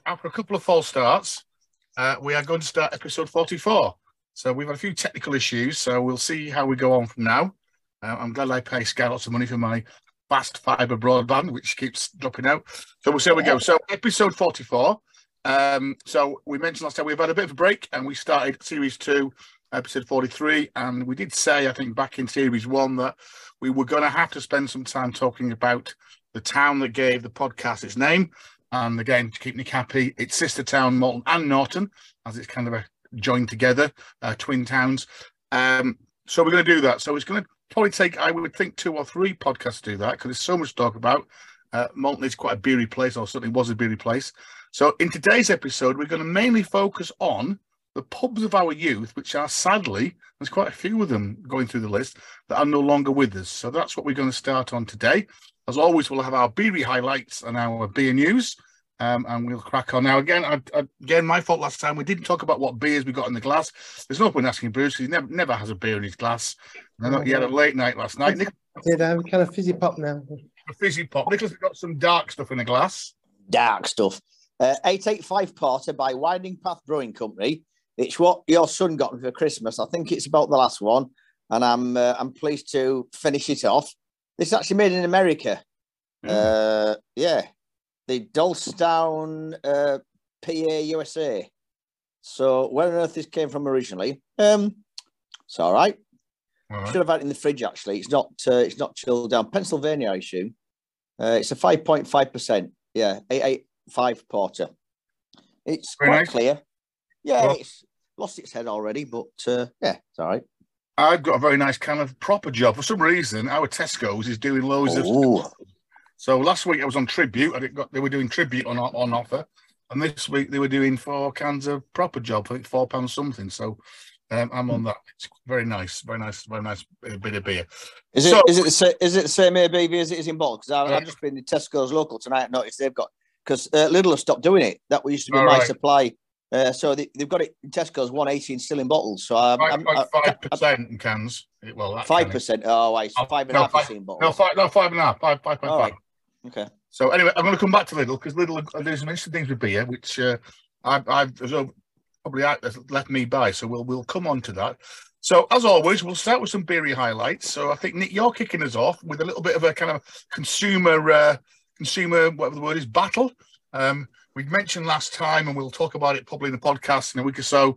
after a couple of false starts, we are going to start episode 44. So we've had a few technical issues, so we'll see how we go on from now. I'm glad I pay Sky lots of money for my fast fibre broadband, which keeps dropping out. So we'll see how we go. So episode 44. So we mentioned last time we've had a bit of a break, and we started series 2, episode 43, and we did say, I think, back in series 1 that we were going to have to spend some time talking about the town that gave the podcast its name. And again, to keep Nick happy, it's sister town, Malton and Norton, as it's kind of a joined together, twin towns. So we're going to do that. So it's going to probably take, I would think, 2 or 3 podcasts to do that, because there's so much to talk about. Malton is quite a beery place, or certainly was a beery place. So in today's episode, we're going to mainly focus on the pubs of our youth, which are sadly, there's quite a few of them going through the list, that are no longer with us. So that's what we're going to start on today. As always, we'll have our beery highlights and our beer news, and we'll crack on. Now, again, my fault last time. We didn't talk about what beers we got in the glass. There's no point asking Bruce, because he never has a beer in his glass. He had a late night last night. I did. I'm kind of fizzy pop now. A fizzy pop. Nicholas has got some dark stuff in a glass. Dark stuff. 885 Porter by Winding Path Brewing Company. It's what your son got me for Christmas. I think it's about the last one, and I'm pleased to finish it off. This is actually made in America. The Dulcestown, PA, USA. So where on earth this came from originally? It's all right. Should have had it in the fridge. Actually, it's not chilled down. Pennsylvania, I assume. It's a 5.5%. Yeah, 885 Porter. It's Very quite nice. clear. Yeah, Well, it's lost its head already, but it's all right. I've got a very nice kind of proper job. For some reason, our Tesco's is doing loads of. So last week I was on Tribute. They were doing Tribute on offer, and this week they were doing 4 cans of proper job. I think £4 something. So I'm on that. It's very nice bit of beer. Is it the same ABV as it is in bottle? Because I've just been to Tesco's local tonight. And noticed they've got, because Lidl have stopped doing it. That used to be my supply. So they've got it in Tesco's 118 still in bottles. So 5% in cans. Well, 5%. Oh, I 5.5% in bottles. No, 5.5. 5.5. Right. Okay. So anyway, I'm going to come back to Lidl, because Lidl are doing some interesting things with beer, which I've probably left me by. So we'll come on to that. So as always, we'll start with some beery highlights. So I think, Nick, you're kicking us off with a little bit of a kind of consumer whatever the word is, battle. We mentioned last time, and we'll talk about it probably in the podcast in a week or so,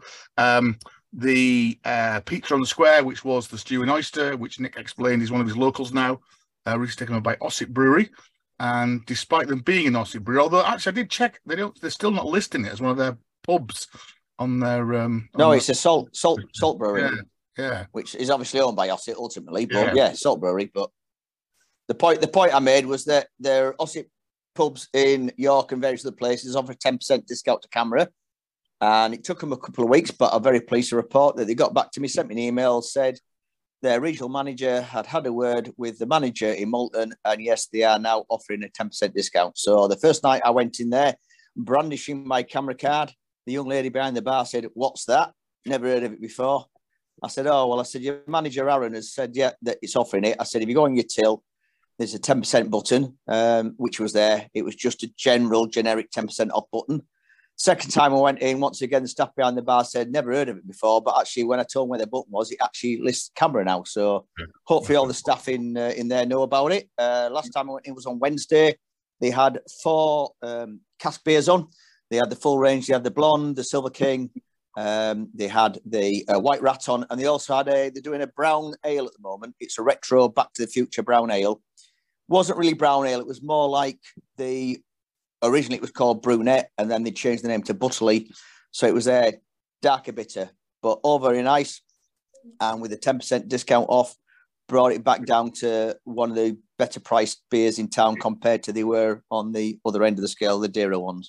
the Pizza on the Square, which was the Stew and Oyster, which Nick explained is one of his locals now, recently taken over by Ossip Brewery. And despite them being an Ossip Brewery, although actually I did check, they're still not listing it as one of their pubs on their... it's a Salt Brewery. Yeah. Which is obviously owned by Ossip ultimately, but Salt Brewery. But the point I made was that their Ossip pubs in York and various other places offer a 10% discount to camera, and it took them a couple of weeks, but I'm very pleased to report that they got back to me, sent me an email, said their regional manager had a word with the manager in Malton, and yes, they are now offering a 10% discount. So the first night I went in there brandishing my camera card, the young lady behind the bar said, "What's that? Never heard of it before." I said, "Oh, well," I said, "Your manager Aaron has said, yeah, that it's offering it." I said, "If you go on your till, there's a 10% button," which was there. It was just a generic 10% off button. Second time I went in, once again, the staff behind the bar said, "Never heard of it before," but actually when I told them where the button was, it actually lists camera now. So hopefully all the staff in there know about it. Last time I went in was on Wednesday. They had 4 cask beers on. They had the full range. They had the Blonde, the Silver King. They had the White Rat on, and they also had they're doing a brown ale at the moment. It's a retro Back to the Future brown ale. Wasn't really brown ale. It was more like originally it was called Brunette, and then they changed the name to Butterley. So it was a darker bitter, but all very nice. And with a 10% discount off, brought it back down to one of the better priced beers in town compared to they were on the other end of the scale, the dearer ones.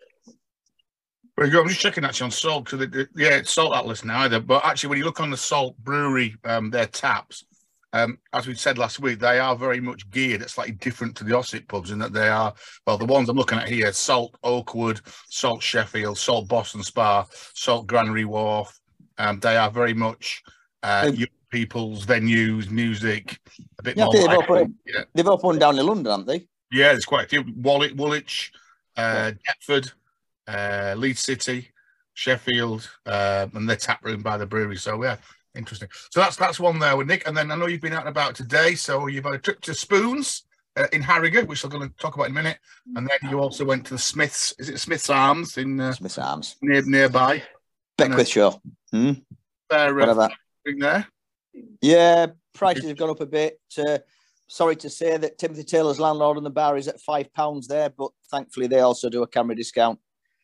Very good. I'm just checking actually on Salt, because it's Salt Atlas now either. But actually, when you look on the Salt Brewery, their taps, as we said last week, they are very much geared. It's slightly different to the Ossip pubs in that they are, well, the ones I'm looking at here, Salt Oakwood, Salt Sheffield, Salt Boston Spa, Salt Granary Wharf. They are very much young people's venues, music, a bit more. They've opened down in London, haven't they? Yeah, there's quite a few. Woolwich, Deptford. Leeds City, Sheffield, and their tap room by the brewery. So yeah, interesting. So that's one there with Nick. And then I know you've been out and about today, so you've had a trip to Spoons in Harrogate, which I'm going to talk about in a minute. And then you also went to the Smiths. Is it Smiths Arms in Smiths Arms nearby? Beckwithshire? Whatever. There. Yeah, prices have gone up a bit. Sorry to say that Timothy Taylor's landlord and the bar is at £5 there, but thankfully they also do a camera discount.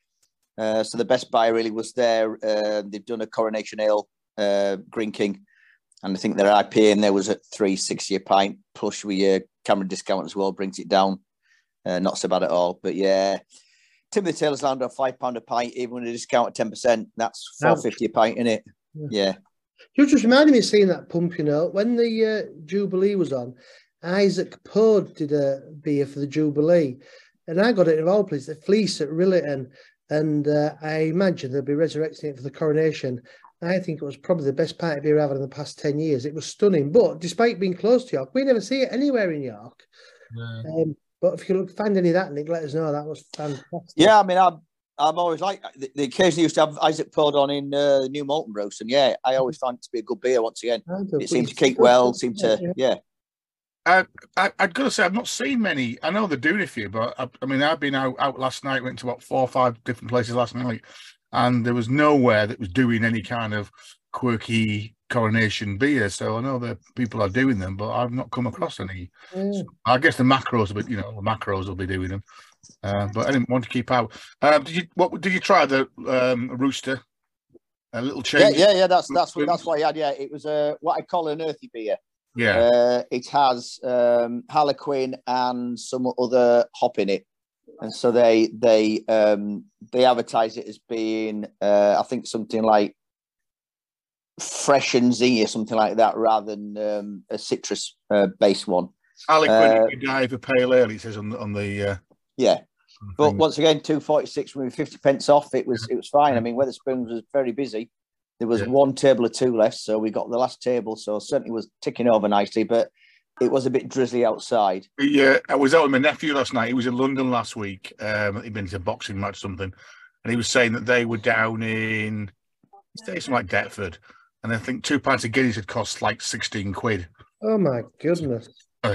So the best buy really was there. They've done a Coronation Ale, Green King, and I think their IPA in there was at £3.60 a pint. Plus with your camera discount as well, brings it down. Not so bad at all. But yeah, Timothy Taylor's landlord £5 a pint, even with a discount at 10%. That's £4.50 a pint, isn't it? Yeah. You just reminded me of seeing that pump, when the Jubilee was on. Isaac Pode did a beer for the Jubilee, and I got it of all places, the Fleece at Rilleton, and I imagine they'll be resurrecting it for the Coronation. I think it was probably the best party beer I've had in the past 10 years. It was stunning, but despite being close to York, we never see it anywhere in York. Yeah. But if you find any of that, Nick, let us know. That was fantastic. Yeah, I mean, I'm always like, the occasionally used to have Isaac Pode on in New Malton Roast, and yeah, I always find it to be a good beer once again. It seems to keep well, yeah. I've got to say, I've not seen many. I know they're doing a few, but I mean, I've been out last night, went to about 4 or 5 different places last night, and there was nowhere that was doing any kind of quirky Coronation beer. So I know that people are doing them, but I've not come across any. So I guess the macros, but the macros will be doing them. But I didn't want to keep out. Did you try the Rooster? A little change. Yeah. That's what I had. Yeah, it was what I call an earthy beer. Yeah, it has Harlequin and some other hop in it, and so they advertise it as being I think something like fresh and zingy or something like that, rather than a citrus based one. Harlequin Godiva Pale Ale, it says on the yeah. But once again, 2.46 with 50 pence off. It was fine. I mean, Wetherspoons was very busy. There was one table or two left, so we got the last table. So certainly was ticking over nicely, but it was a bit drizzly outside. Yeah, I was out with my nephew last night. He was in London last week. He'd been to a boxing match or something, and he was saying that they were down in something like Deptford, and I think 2 pints of Guinness had cost like 16 quid. Oh my goodness!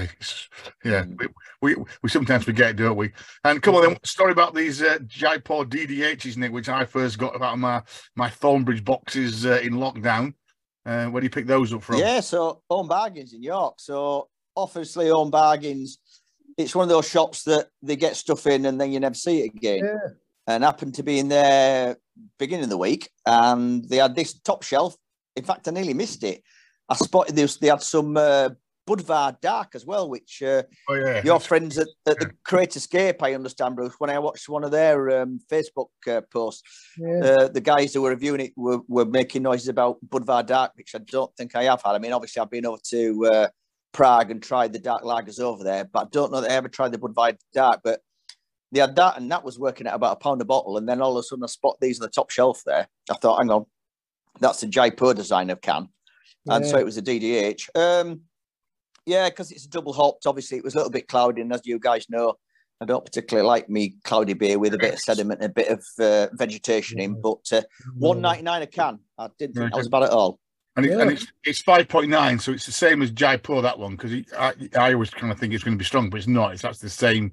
Yeah, we sometimes forget, don't we? And come on, then, story about these Jaipur DDHs, Nick, which I first got out of my Thornbridge boxes in lockdown. Where do you pick those up from? Yeah, so Home Bargains in York. So obviously Home Bargains, it's one of those shops that they get stuff in and then you never see it again. Yeah. And happened to be in there beginning of the week, and they had this top shelf. In fact, I nearly missed it. I spotted this. They had some Budvar Dark as well, which your friends at the Great Escape, I understand, Bruce, when I watched one of their Facebook posts, the guys who were reviewing it were making noises about Budvar Dark, which I don't think I have had. I mean, obviously, I've been over to Prague and tried the dark lagers over there, but I don't know that I ever tried the Budvar Dark. But they had that, and that was working at about £1 a bottle. And then all of a sudden, I spot these on the top shelf there. I thought, hang on, that's the Jaipur design of can. And so it was a DDH. Yeah, because it's double hopped. Obviously, it was a little bit cloudy, and as you guys know, I don't particularly like me cloudy beer with a bit of sediment, a bit of vegetation in. But $1.99 a can, I didn't think that was bad at all. And it's 5.9, so it's the same as Jaipur, that one, because I always kind of think it's going to be strong, but it's not. That's the same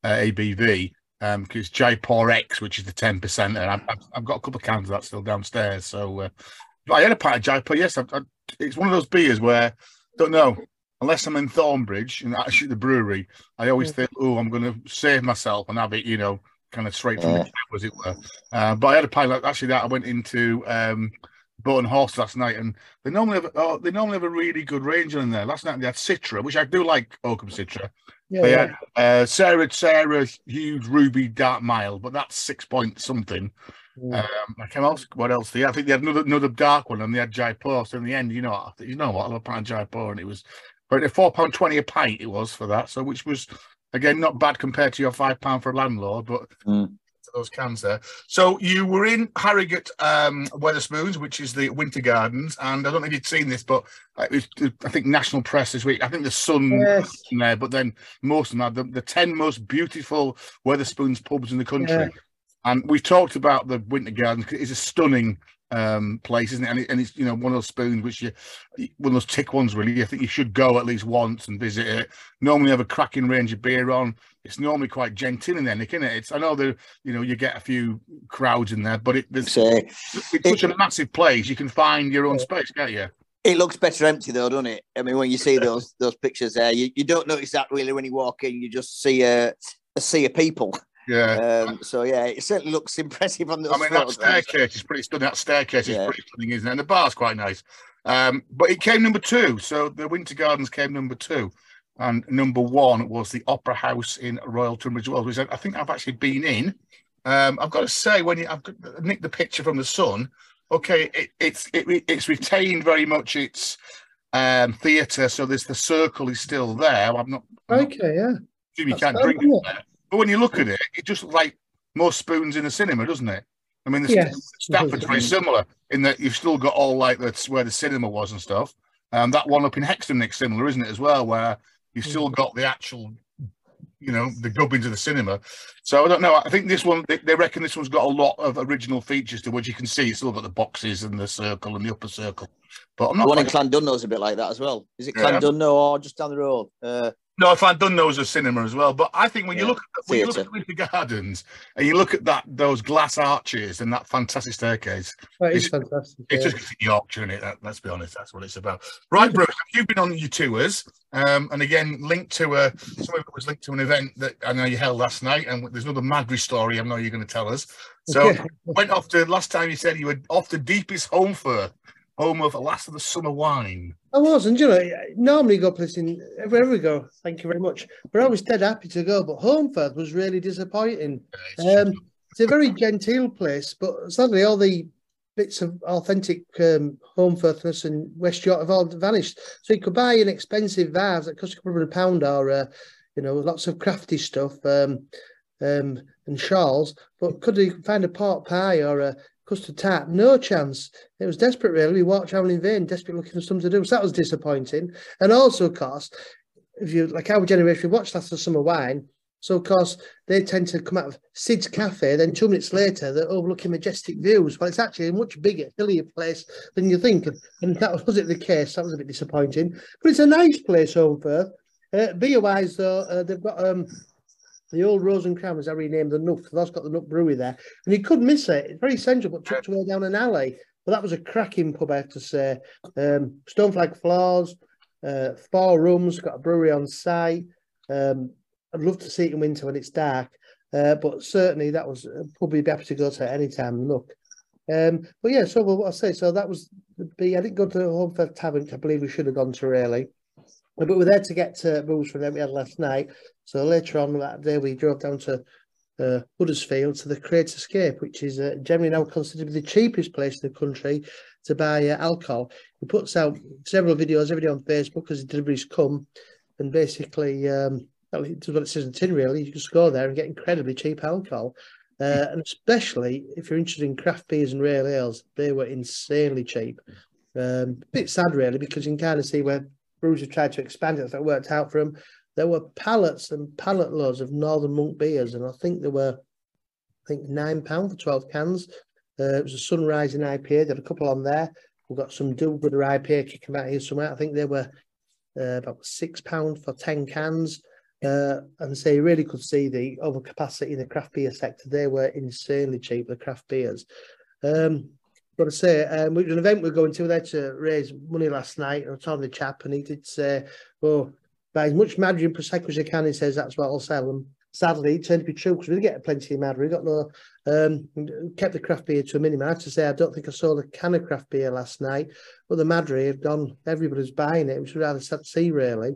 ABV, because it's Jaipur X, which is the 10%, and I've got a couple of cans of that still downstairs. So I had a pint of Jaipur. Yes, it's one of those beers where don't know. Unless I'm in Thornbridge and actually the brewery, I always think, I'm going to save myself and have it, kind of straight from the tap, as it were. But I had a pint actually that I went into Boat and Horse last night, and they normally have a really good range in there. Last night they had Citra, which I do like Oakham Citra. They had Sarah huge ruby dark mild, but that's 6 point something. What else? I think they had another dark one, and they had Jaipur. So in the end, what? I love a pint of Jaipur, and it was. But £4.20 a pint it was for that, so which was again not bad compared to your £5 for a landlord, but those cans there. So you were in Harrogate Wetherspoons, which is the Winter Gardens, and I don't know if you'd seen this, but it was, I think, national press this week. I think the Sun in there, but then most of them had the 10 most beautiful Wetherspoons pubs in the country. And we've talked about the Winter Gardens. It's a stunning place, isn't it? And it's one of those spoons which one of those tick ones really. I think you should go at least once and visit it. Normally have a cracking range of beer on. It's normally quite genteel in there, Nick, isn't it? I know you get a few crowds in there, but it's such a massive place. You can find your own space, can't you? It looks better empty though, doesn't it? I mean, when you see those pictures there, you don't notice that really when you walk in. You just see a sea of people. Yeah. So yeah, it certainly looks impressive on those. I mean, that staircase is pretty stunning. That staircase is pretty stunning, isn't it? And the bar's quite nice. But it came number 2. So the Winter Gardens came number 2. And number 1 was the Opera House in Royal Tunbridge Wells, which I think I've actually been in. I've got to say, I've nicked the picture from the Sun. Okay, it's retained very much its theatre. So the circle is still there. I'm not okay, yeah. You can't drink it there. But when you look at it, it just looks like most spoons in a cinema, doesn't it? I mean, Stafford's very similar in that you've still got all like that's where the cinema was and stuff. That one up in Hexton Nick's similar, isn't it, as well, where you've still got the actual, the gubbins of the cinema. So I don't know. I think this one, they reckon this one's got a lot of original features to which you can see. It's still got the boxes and the circle and the upper circle. But I'm not. The one in Clandunno's a bit like that as well. Is it Clandunno or just down the road? No, Clandunno's a cinema as well. But I think when you look at Winter Gardens and you look at those glass arches and that fantastic staircase, it's fantastic. It's just Yorkshire, isn't it? Let's be honest, that's what it's about. Right, Bruce, you've been on your tours, and again, linked to some of it was linked to an event that I know you held last night, and there's another Madry story I know you're going to tell us. So, went off to last time you said you were off the deepest Holmfirth, home of the last of the summer wine. I was, and normally go places everywhere we go. Thank you very much. We're always dead happy to go, but Holmfirth was really disappointing. It's a very genteel place, but sadly all the bits of authentic Holmfirthness and West York have all vanished. So you could buy an expensive vase that costs a couple of £100 or lots of crafty stuff and shawls, but could you find a pork pie or a custard tart? No chance. It was desperate, really. We walked around in vain, desperate looking for something to do. So that was disappointing. And also, of course, if you like our generation, we watched Last of Summer Wine. So, of course, they tend to come out of Sid's Cafe. Then 2 minutes later, they're overlooking majestic views. Well, it's actually a much bigger, hillier place than you think. And that was it the case. That was a bit disappointing. But it's a nice place, Holmfirth. Beer-wise, though, they've got the old Rose and Crown, as I renamed the Nook. That's got the Nook Brewery there. And you could miss it. It's very central, but tucked away down an alley. But that was a cracking pub, I have to say. Stoneflag floors, 4 rooms, got a brewery on site. I'd love to see it in winter when it's dark. But certainly that was probably be happy to go to at any time. Look. But yeah, so what I say, so that was I didn't go to Holmfirth Tavern, I believe we should have gone to really. But we're there to get to booze from them we had last night. So later on that day, we drove down to Huddersfield to the Great Escape, which is generally now considered to be the cheapest place in the country to buy alcohol. He puts out several videos every day on Facebook as the deliveries come, and basically, it does what it says in the tin, really. You just go there and get incredibly cheap alcohol. And especially if you're interested in craft beers and real ales, they were insanely cheap. A bit sad, really, because you can kind of see where brewers have tried to expand it. That worked out for them. There were pallets and pallet loads of Northern Monk beers, and I think there were, £9 for 12 cans. It was a Sunrise in IPA. They had a couple on there. We've got some Do-Gooder IPA kicking out here somewhere. I think they were about £6 for 10 cans. And so you really could see the overcapacity in the craft beer sector. They were insanely cheap, the craft beers. But I say, it was an event we were going to there to raise money last night. I was talking to the chap, and he did say, buy as much Madry and Prosecco as you can. He says that's what I'll sell them. Sadly, it turned to be true because we did get plenty of Madry. We got kept the craft beer to a minimum. I have to say, I don't think I sold a can of craft beer last night, but the Madry had gone. Everybody's buying it, which was rather sad to see, really.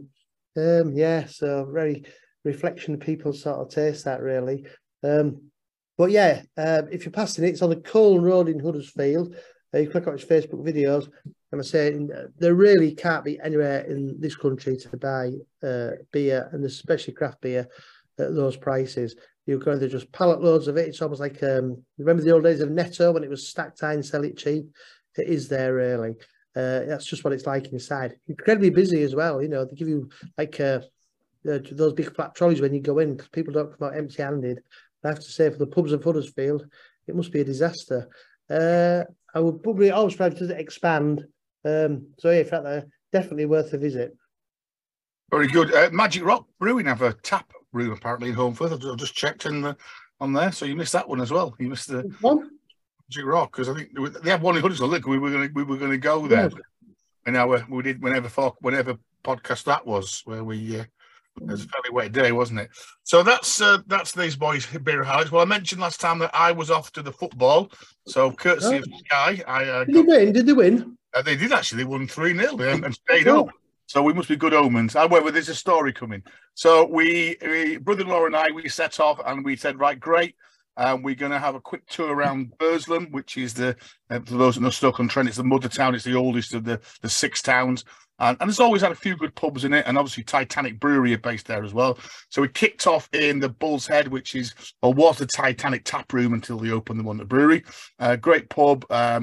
So very reflection of people's sort of taste, that really. But yeah, if you're passing it, it's on the Colne Road in Huddersfield. You click on his Facebook videos, and I say there really can't be anywhere in this country to buy beer, and especially craft beer, at those prices. You're going to just pallet loads of it. It's almost like remember the old days of Netto when it was stacked high and sell it cheap. It is there really. That's just what it's like inside. Incredibly busy as well. They give you like those big flat trolleys when you go in because people don't come out empty-handed. I have to say, for the pubs of Huddersfield, it must be a disaster. I would probably always try to expand. So yeah, in fact, they're definitely worth a visit. Very good. Magic Rock Brewing have a tap room apparently in Holmfirth. I've just checked on there, so you missed that one as well. You missed the one? Magic Rock, because I think they have one in Huddersfield. Look, we were going to go there, and now we did whenever podcast that was where we. It was a fairly wet day, wasn't it? So that's these boys' beer highlights. Well, I mentioned last time that I was off to the football, so courtesy of Sky, Did they win? They did actually. They won 3-0 and stayed up. So we must be good omens. However, there's a story coming. So we brother-in-law and I, we set off and we said, right, great. We're going to have a quick tour around Burslem, which is for those that know Stoke-on-Trent, it's the mother town. It's the oldest of the 6 towns. And it's always had a few good pubs in it. And obviously Titanic Brewery are based there as well. So we kicked off in the Bull's Head, which was the Titanic tap room until they opened the one at the brewery. Great pub.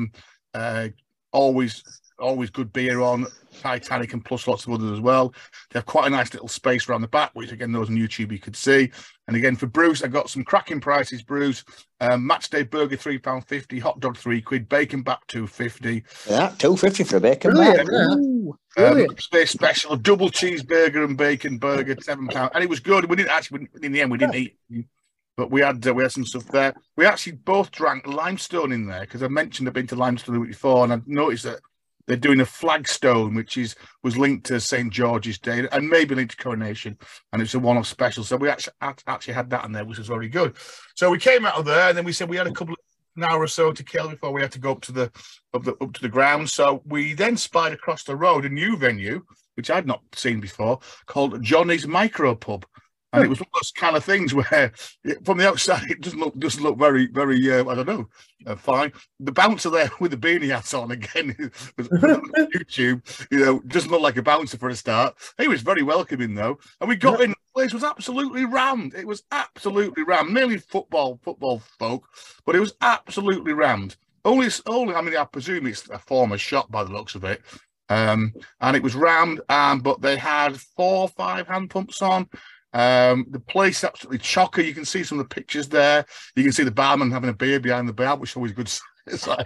Always good beer on Titanic, and plus lots of others as well. They have quite a nice little space around the back, which again, those on YouTube you could see. And again, for Bruce, I got some cracking prices. Bruce, match day burger £3.50, hot dog £3, bacon back £2.50. Yeah, £2.50 for a bacon back. Space special, double cheeseburger and bacon burger £7, and it was good. We didn't actually, in the end, we didn't eat. But we had some stuff there. We actually both drank Limestone in there because I mentioned I've been to Limestone the week before, and I noticed that they're doing a flagstone, which was linked to St. George's Day and maybe linked to Coronation, and it's a one-off special. So we actually had that in there, which was very good. So we came out of there, and then we said we had a couple of an hour or so to kill before we had to go up to the ground. So we then spied across the road a new venue, which I'd not seen before, called Johnny's Micro Pub. And it was one of those kind of things where, from the outside, it doesn't look very, very, I don't know, fine. The bouncer there with the beanie hats on again, was on YouTube, doesn't look like a bouncer for a start. He was very welcoming though, and we got in. The place was absolutely rammed. It was absolutely rammed. Mainly football folk, but it was absolutely rammed. Only, I mean, I presume it's a former shop by the looks of it. And it was rammed, but they had 4 or 5 hand pumps on. The place absolutely chocker. You can see some of the pictures there. You can see the barman having a beer behind the bar, which is always good. It's like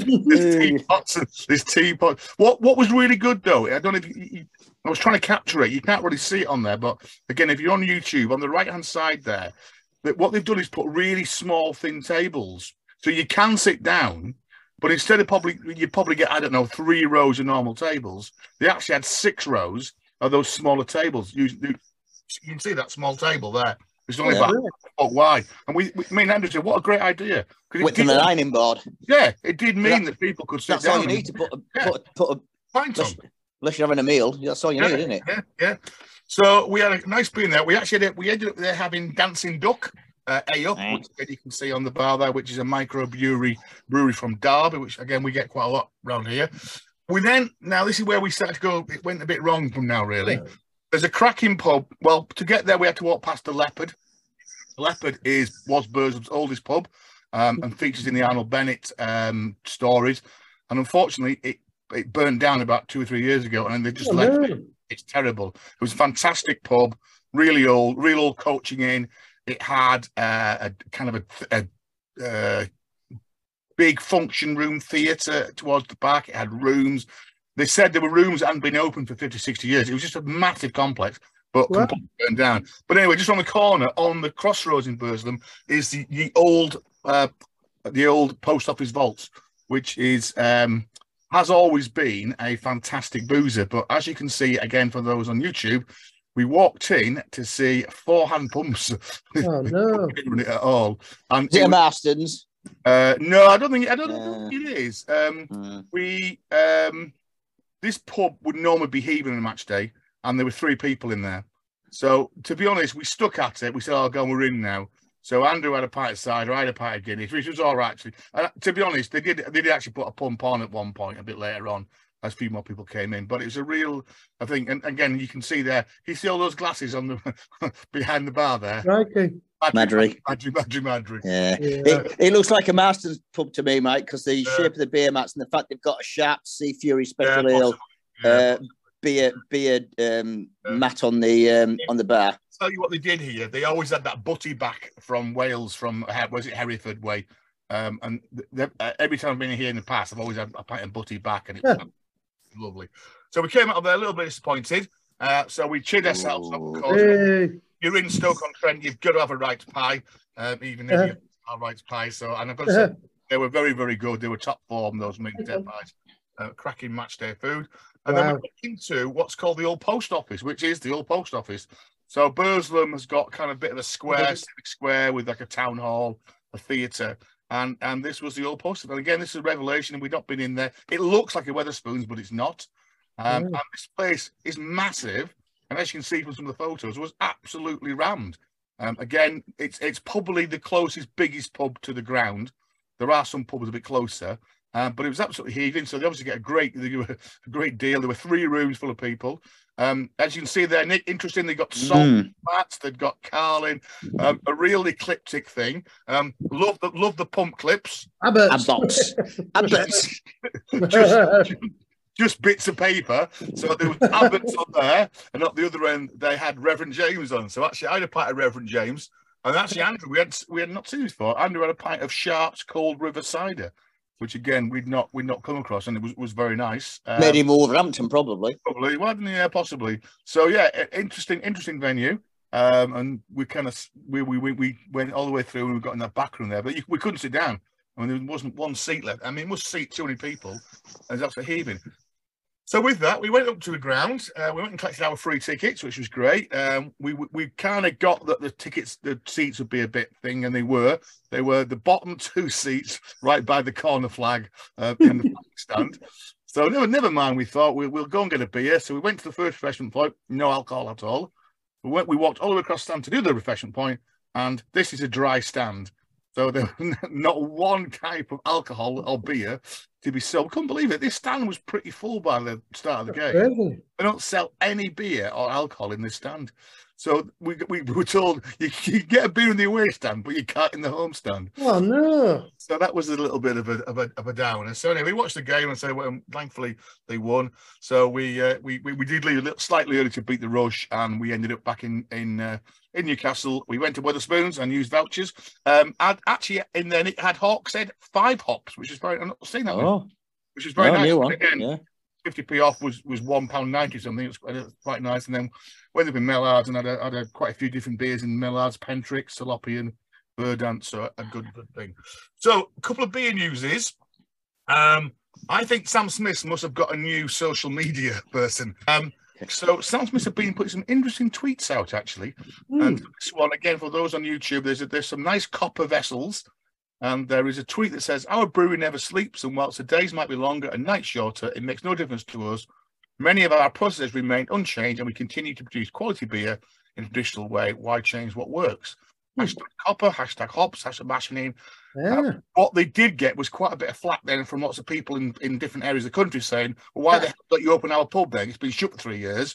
there's teapots. What was really good though, I don't know if I was trying to capture it. You can't really see it on there, but again, if you're on YouTube, on the right hand side there, what they've done is put really small, thin tables, so you can sit down. But instead of you'd probably get, I don't know, 3 rows of normal tables. They actually had 6 rows of those smaller tables. You can see that small table there. It's only about a foot wide. And me and Andrew said, what a great idea. With an ironing board. Yeah, it did mean that people could sit down. That's all you need to put a pint on. Unless you're having a meal, that's all you need, isn't it? Yeah. So we had a nice beer there. We ended up there having Dancing Duck, which you can see on the bar there, which is a micro brewery from Derby, which again we get quite a lot around here. Now this is where we started to go. It went a bit wrong from now, really. Yeah. There's a cracking pub. Well, to get there, we had to walk past the Leopard. The Leopard was Burslem's oldest pub and features in the Arnold Bennett stories. And unfortunately, it burned down about 2 or 3 years ago, and they just left it. It's terrible. It was a fantastic pub, real old coaching in. It had a kind of a big function room theatre towards the back. It had rooms. They said there were rooms that hadn't been open for 50, 60 years. It was just a massive complex, but completely burned down. But anyway, just on the corner, on the crossroads in Burslem, is the old post office vaults, which is has always been a fantastic boozer. But as you can see, again, for those on YouTube, we walked in to see 4 hand pumps. Oh no! At all. And is it a Marston's? No, I don't think it is. This pub would normally be heaving on a match day, and there were 3 people in there. So, to be honest, we stuck at it. We said, "Oh, go, we're in now." So Andrew had a pint of cider, I had a pint of Guinness, which was all right, actually. To be honest, they did actually put a pump on at one point, a bit later on, as a few more people came in. But it was a real, I think, and again, you can see there, you see all those glasses on the behind the bar there. Okay. Madry. Yeah. It looks like a Marston's pub to me, mate, because the shape of the beer mats and the fact they've got a sharp Sea Fury special ale. beer mat on the bar. I'll tell you what they did here. They always had that butty back from Wales, from was it Hereford way? And every time I've been here in the past, I've always had a pint of butty back, and it was lovely. So we came out of there a little bit disappointed. So we cheered ourselves up, of course. Hey. You're in Stoke-on-Trent, you've got to have a right pie, even if you have a right pie. So, and I've got to say, they were very, very good. They were top form, those meat pies. Cracking match day food. And then we went into what's called the Old Post Office, which is the Old Post Office. So Burslem has got kind of a bit of a square, civic square with like a town hall, a theatre. And this was the Old Post Office. And again, this is a revelation, and we've not been in there. It looks like a Wetherspoons, but it's not. And this place is massive. And as you can see from some of the photos, it was absolutely rammed. Again, it's probably the closest, biggest pub to the ground. There are some pubs a bit closer. But it was absolutely heaving, so they obviously get a great deal. There were 3 rooms full of people. As you can see there, Nick, interesting, they got salt mats, they've got carling, a real ecliptic thing. Love the pump clips. Abbots. just bits of paper. So there was Abbots on there, and at the other end they had Reverend James on. So actually, I had a pint of Reverend James, and actually Andrew, we had not seen this before. Andrew had a pint of Sharp's Cold River cider, which again we'd not come across, and it was very nice. Made in Wolverhampton, probably. Probably, well, yeah, possibly. So yeah, interesting venue. And we kind of we went all the way through, and we got in that back room there, but we couldn't sit down. I mean, there wasn't one seat left. I mean, it must seat 200 people, and it's absolutely heaving. So with that, we went up to the ground. We went and collected our free tickets, which was great. We kind of got that the seats would be a bit thing, and they were the bottom 2 seats right by the corner flag in the stand. So never mind. We thought we'll go and get a beer. So we went to the first refreshment point. No alcohol at all. We walked all the way across the stand to the other refreshment point, and this is a dry stand. So there was not one type of alcohol or beer to be sold. Couldn't believe it. This stand was pretty full by the start of the game. Really? They don't sell any beer or alcohol in this stand. So we were told you can get a beer in the away stand, but you can't in the home stand. Oh no! So that was a little bit of a downer. So anyway, we watched the game, and so thankfully they won. So we did leave a little slightly early to beat the rush, and we ended up back in Newcastle. We went to Wetherspoons and used vouchers. Actually in there it had Hawkshead 5 hops, which is very, I've not seen that one, which is very nice. New one. Again, yeah. 50p off was £1.90 something. It was quite nice. And then went up in Mellards and had quite a few different beers in Mellards, Pentrick, Salopian, Verdant, so a good thing. So a couple of beer newses. I think Sam Smith must have got a new social media person. So Sam Smith have been putting some interesting tweets out, actually. And this one, again, for those on YouTube, there's some nice copper vessels. And there is a tweet that says, "Our brewery never sleeps, and whilst the days might be longer and nights shorter, it makes no difference to us. Many of our processes remain unchanged, and we continue to produce quality beer in a traditional way. Why change what works?" Hashtag copper, hashtag hops, hashtag mashing. Yeah. What they did get was quite a bit of flack then from lots of people in different areas of the country saying, "Well, why the hell don't you open our pub then? It's been shut for 3 years.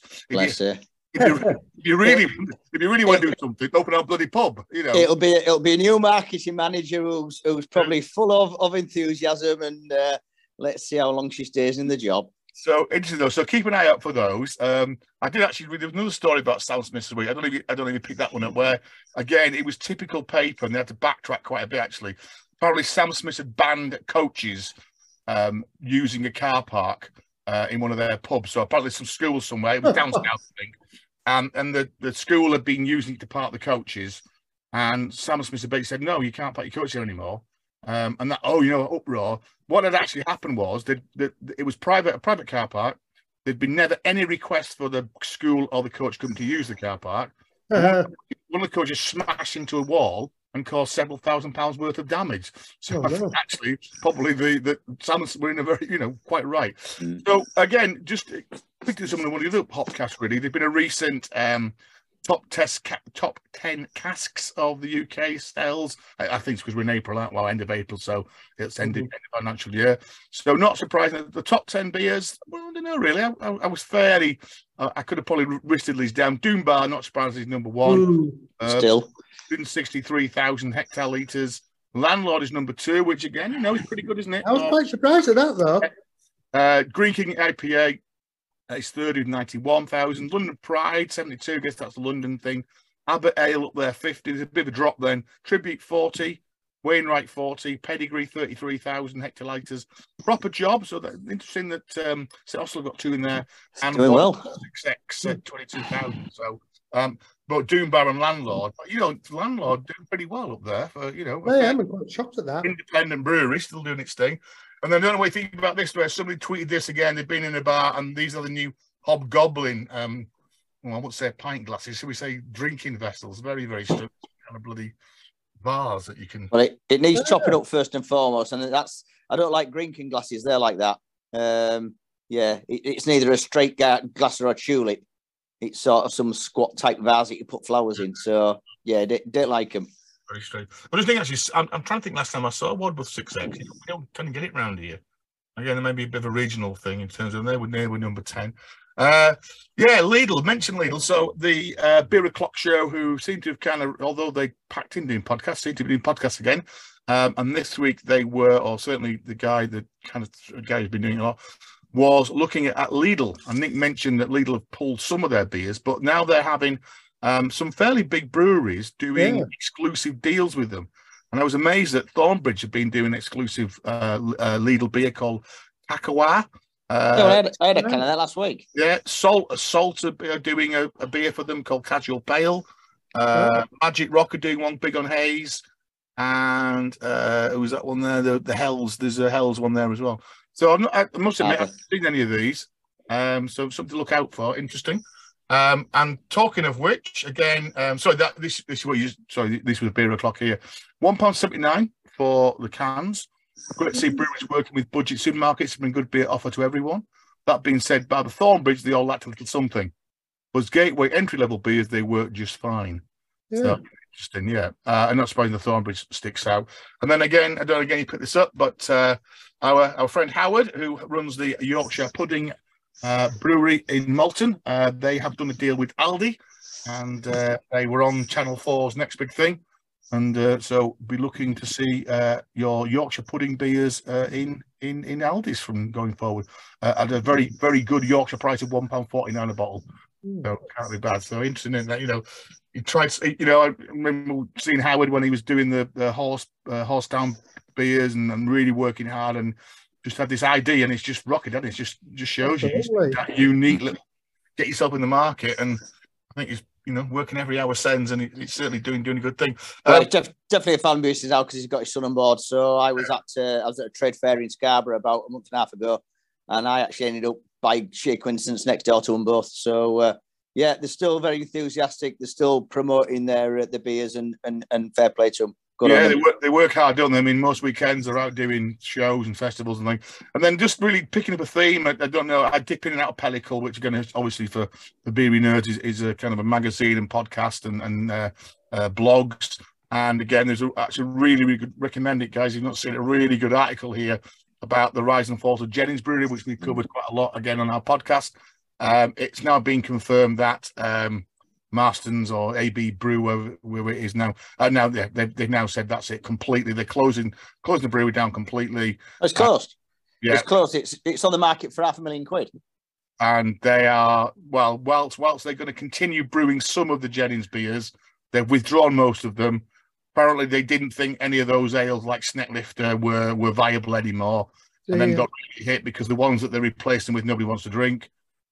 If you really want to do something, open our bloody pub." You know, it'll be a new marketing manager who's probably full of enthusiasm, and let's see how long she stays in the job. So interesting though. So keep an eye out for those. I did actually read. There was another story about Sam Smith this week. I don't even pick that one up. Where again, it was typical paper, and they had to backtrack quite a bit. Actually, apparently Sam Smith had banned coaches using a car park in one of their pubs. So apparently some school somewhere. It was down south, I think. And the school had been using it to park the coaches, and Sam Smith basically said, "No, you can't park your coach here anymore." And that, uproar. What had actually happened was that it was a private car park. There'd been never any request for the school or the coach company to use the car park. One of the coaches smashed into a wall and caused several £1,000s worth of damage. So actually, probably the Salmons were in a very, quite right. So again, just thinking of some of the other podcasts, really, there's been a recent top 10 casks of the UK sales. I think it's because we're in April, end of April, so it's end of financial year. So not surprising. The top 10 beers, well, I don't know really. I was fairly, I could have probably listed these down. Doombar, not surprising, is number 1. Still. 163,000 hectolitres. Landlord is number 2, which again, is pretty good, isn't it? I was quite surprised at that, though. Green King IPA, It's third with 91,000. London Pride, 72. I guess that's the London thing. Abbott Ale up there, 50. There's a bit of a drop then. Tribute, 40. Wainwright, 40. Pedigree, 33,000 hectolitres. Proper Job. So that's interesting that St. Austell got 2 in there. And doing well. 6X at 22,000. So, but Doombar and Landlord, Landlord doing pretty well up there for, I'm quite shocked at that. Independent brewery still doing its thing. And then the only way to think about this, where somebody tweeted this again, they've been in a bar and these are the new Hobgoblin, I wouldn't say pint glasses, should we say drinking vessels? Very, very kind of bloody bars that you can. Well, it needs chopping up first and foremost, and I don't like drinking glasses. They're like that. It's neither a straight glass or a tulip. It's sort of some squat type vase that you put flowers in. So yeah, don't like them. Very straight. But I think actually, I'm trying to think. Last time I saw Wadworth 6X, you don't get it round here. Again, there may be a bit of a regional thing in terms of they were number 10. Lidl, mentioned Lidl. So the Beer O'Clock show, who seem to have kind of, although they packed in doing podcasts, seem to be doing podcasts again. And this week they were, or certainly the guy who's been doing it a lot, was looking at Lidl. And Nick mentioned that Lidl have pulled some of their beers, but now they're having some fairly big breweries doing exclusive deals with them. And I was amazed that Thornbridge have been doing exclusive Lidl beer called Takawa. I had a can of that last week. Yeah, Salt are doing a beer for them called Casual Pale. Magic Rock are doing one big on Haze. And who was that one there? The Hells. There's a Hells one there as well. So I must admit, I haven't seen any of these. So something to look out for. Interesting. And talking of which, again, this was Beer O'Clock here. £1.79 for the cans. Great to see breweries working with budget supermarkets. It's been good beer offer to everyone. That being said, by the Thornbridge, they all lacked a little something. Was Gateway entry-level beers, they work just fine. Yeah. So interesting, yeah. I'm not surprised the Thornbridge sticks out. And then again, I don't know again you picked this up, but our friend Howard, who runs the Yorkshire Pudding brewery in Malton, they have done a deal with Aldi, and they were on Channel 4's Next Big Thing. And so be looking to see your Yorkshire pudding beers in Aldi's from going forward at a very, very good Yorkshire price of £1.49 a bottle. So can't be bad. So interesting in that, he tried. I remember seeing Howard when he was doing the horse down beers and really working hard and just had this idea, and it's just rocking, doesn't it? It just shows you that unique little get yourself in the market, and I think he's working every hour sends, and he's certainly doing a good thing. Well, definitely a fan boost now because he's got his son on board. So I was at a trade fair in Scarborough about a month and a half ago, and I actually ended up by sheer coincidence next door to them both. So they're still very enthusiastic. They're still promoting the beers and fair play to them. They work hard, don't they? I mean, most weekends they're out doing shows and festivals and things. And then just really picking up a theme. I don't know. I dip in and out of Pellicle, which again, obviously for the Beery Nerds is a kind of a magazine and podcast and blogs. And again, there's actually really, really good. Recommend it, guys. You've not seen a really good article here about the rise and falls of Jennings Brewery, which we've covered quite a lot again on our podcast. It's now been confirmed that Marston's or AB Brew, where it is now. They've now said that's it completely. They're closing the brewery down completely. It's closed. It's closed. It's on the market for £500,000. And they are whilst they're going to continue brewing some of the Jennings beers, they've withdrawn most of them. Apparently, they didn't think any of those ales like Snecklifter were viable anymore, and then got really hit because the ones that they replaced them with nobody wants to drink.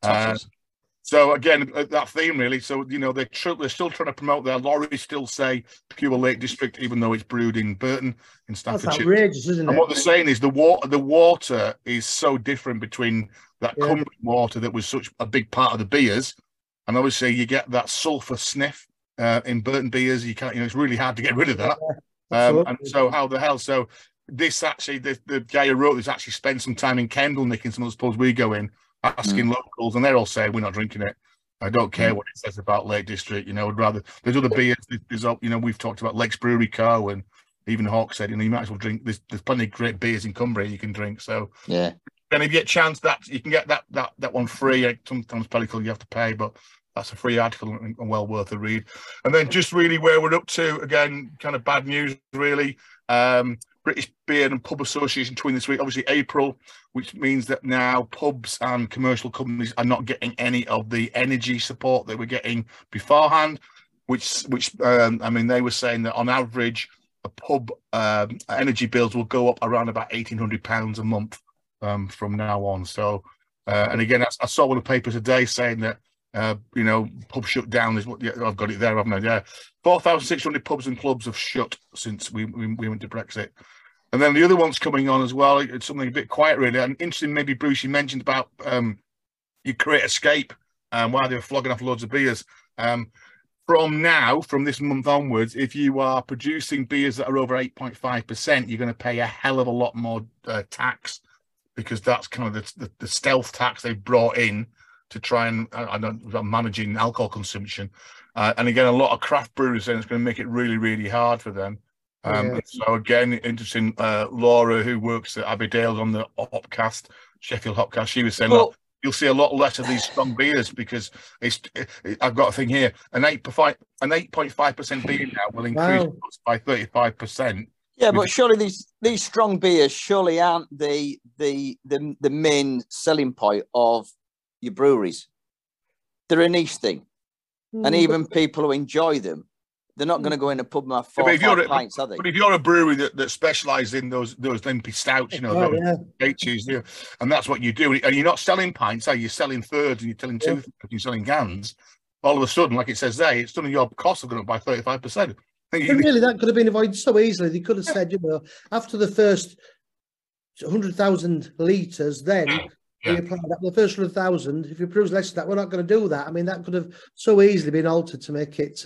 So again, that theme really. So they're still trying to promote their lorries. Still say Pure Lake District, even though it's brewed in Burton in Staffordshire. That's outrageous, isn't it? And what they're saying is the water is so different between that Cumbrian water that was such a big part of the beers, and obviously you get that sulphur sniff in Burton beers. You can't. It's really hard to get rid of that. And so how the hell? So this actually, the guy who wrote this actually spent some time in Kendal, Nick, in some of the pubs we go in, asking locals, and they're all saying we're not drinking it. I don't care what it says about Lake District. I'd rather. There's other beers. There's we've talked about Lakes Brewery Co. and even Hawk said, you might as well drink. There's plenty of great beers in Cumbria you can drink. So yeah. And if you get a chance, that you can get that one free. Sometimes Pellicle you have to pay, but that's a free article and well worth a read. And then just really where we're up to again, kind of bad news really. British Beer and Pub Association twin this week. Obviously April, which means that now pubs and commercial companies are not getting any of the energy support that we're getting beforehand. Which I mean, they were saying that on average, a pub energy bills will go up around about £1,800 a month from now on. So, and again, I saw one of the papers today saying that pub shut down is what. Yeah, I've got it there, haven't I? Yeah, 4,600 pubs and clubs have shut since we went to Brexit. And then the other one's coming on as well. It's something a bit quiet, really. And interesting, maybe Bruce, you mentioned about you create escape while they were flogging off loads of beers. From this month onwards, if you are producing beers that are over 8.5%, you're going to pay a hell of a lot more tax, because that's kind of the stealth tax they've brought in to try and managing alcohol consumption. And again, a lot of craft breweries saying it's going to make it really, really hard for them. So again, interesting. Laura, who works at Abbeydale on the Hopcast, Sheffield Hopcast, she was saying, look, you'll see a lot less of these strong beers, because I've got a thing here. An 8.5% beer now will increase by 35%. Yeah, but surely these strong beers surely aren't the main selling point of your breweries. They're a niche thing, and even people who enjoy them, they're not going to go in a pub and have 4 or 5 pints, are they? But if you're a brewery that specialises in those limpy stouts, H's, and that's what you do, and you're not selling pints, are you? You're selling thirds, and you're selling 2/3, you're selling cans. All of a sudden, like it says there, it's suddenly your costs are going up by 35%. Really, that could have been avoided so easily. They could have said, after the first 100,000 litres, then we apply that. The first 100,000, if you produce less than that, we're not going to do that. I mean, that could have so easily been altered to make it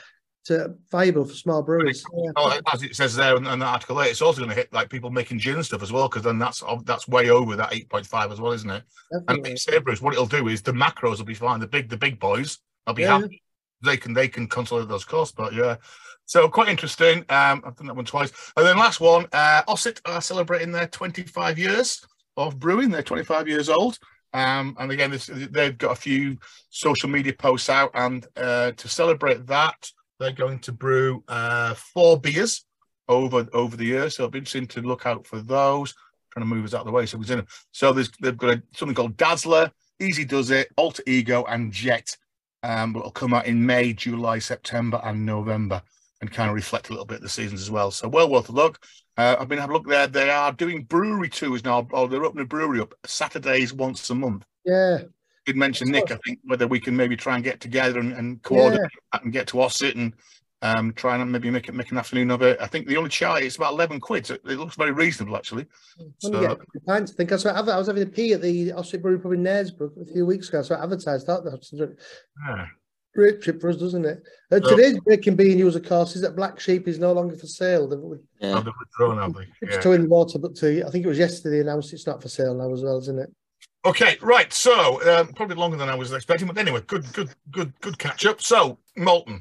viable for small breweries. As it says there in that article, it's also going to hit like people making gin and stuff as well, because then that's way over that 8.5 as well, isn't it? Definitely. And say, Bruce, what it'll do is the macros will be fine. The big boys will be happy. They can consolidate those costs. But so quite interesting. I've done that one twice. And then last one, Ossett are celebrating their 25 years of brewing. They're 25 years old. And again, they've got a few social media posts out, and to celebrate that, they're going to brew 4 beers over the year. So it'll be interesting to look out for those. Trying to move us out of the way. So they've got something called Dazzler, Easy Does It, Alter Ego, and Jet. But it'll come out in May, July, September, and November, and kind of reflect a little bit of the seasons as well. So well worth a look. I've been having a look there. They are doing brewery tours now. Or they're opening a brewery up Saturdays once a month. Yeah. Did mention Nick, I think, whether we can maybe try and get together and coordinate and get to Ossett and try and maybe make an afternoon of it. I think the only charge is about 11 quid. So it looks very reasonable, actually. I think I was having a pee at the Ossett Brewery Pub in Knaresborough a few weeks ago. So I advertised that. That's a great trip for us, doesn't it? Today's breaking beer news, of course, is that Black Sheep is no longer for sale. They've withdrawn, have they? It's toe in the water, but I think it was yesterday they announced it's not for sale now as well, isn't it? Okay, right. So probably longer than I was expecting, but anyway, good catch up. So Norton,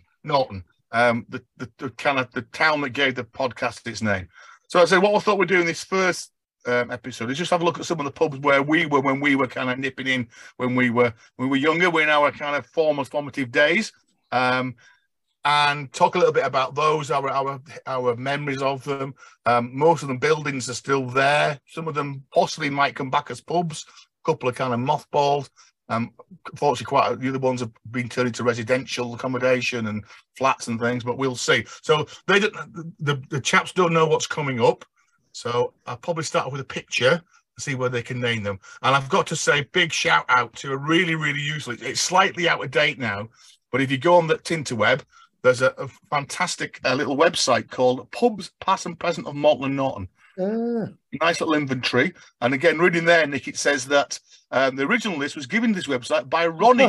the kind of the town that gave the podcast its name. So I said, what I thought we'd do in this first episode is just have a look at some of the pubs where we were when we were kind of nipping in when we were younger. We're in our kind of formative days, and talk a little bit about those, our memories of them. Most of the buildings are still there. Some of them possibly might come back as pubs. Couple of kind of mothballed. Unfortunately, quite a few other ones have been turned into residential accommodation and flats and things, but we'll see. So the chaps don't know what's coming up. So I'll probably start off with a picture and see where they can name them. And I've got to say, big shout out to a really, really useful. It's slightly out of date now, but if you go on the Tinterweb, there's a fantastic little website called Pubs Past and Present of Malton and Norton. Nice little inventory. And again, reading there, Nick, it says that the original list was given to this website by Ronnie.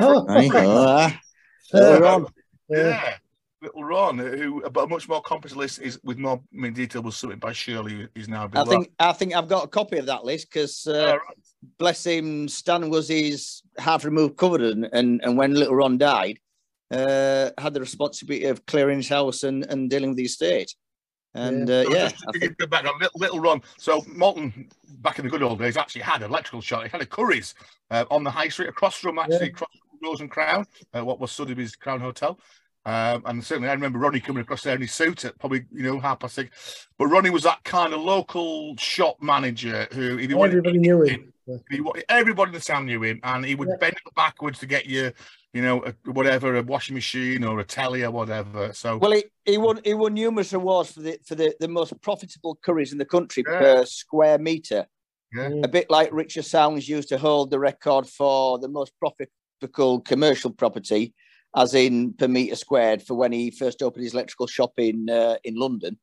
Little Ron, who, but a much more comprehensive list is with more detail was submitted by Shirley. Is now. I think I've got a copy of that list because bless him, Stan was his half removed covered, and when little Ron died, had the responsibility of clearing his house and dealing with the estate. And just to get back on little Ron. So Malton, back in the good old days, actually had an electrical shop. It had a Curry's on the high street across from Rose and Crown, what was Sotheby's Crown Hotel. And certainly I remember Ronnie coming across there in his suit at probably, 6:30. But Ronnie was that kind of local shop manager who, if you everybody knew him. Everybody in the town knew him, and he would bend backwards to get you, a washing machine or a telly or whatever. So he won numerous awards for the most profitable curries in the country per square meter. Yeah. A bit like Richard Sounds used to hold the record for the most profitable commercial property, as in per meter squared, for when he first opened his electrical shop in London.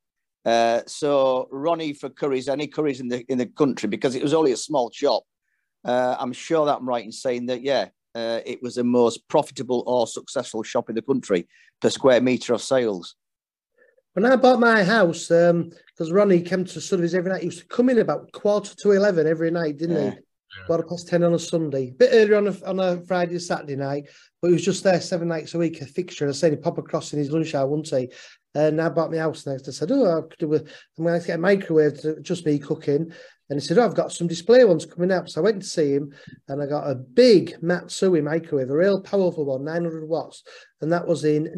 So Ronnie for curries, any curries in the country, because it was only a small shop. I'm sure that I'm right in saying that, it was the most profitable or successful shop in the country per square metre of sales. When I bought my house, because Ronnie came to Sotheby's every night, he used to come in about 11:45 every night, didn't he? 10:15 on a Sunday. A bit earlier on a Friday, Saturday night, but he was just there 7 nights a week, a fixture. And I said he'd pop across in his lunch hour, wouldn't he? And I bought my house next. I said, I'm going to get a microwave to just me cooking. And he said, I've got some display ones coming up. So I went to see him, and I got a big Matsui microwave, a real powerful one, 900 watts. And that was in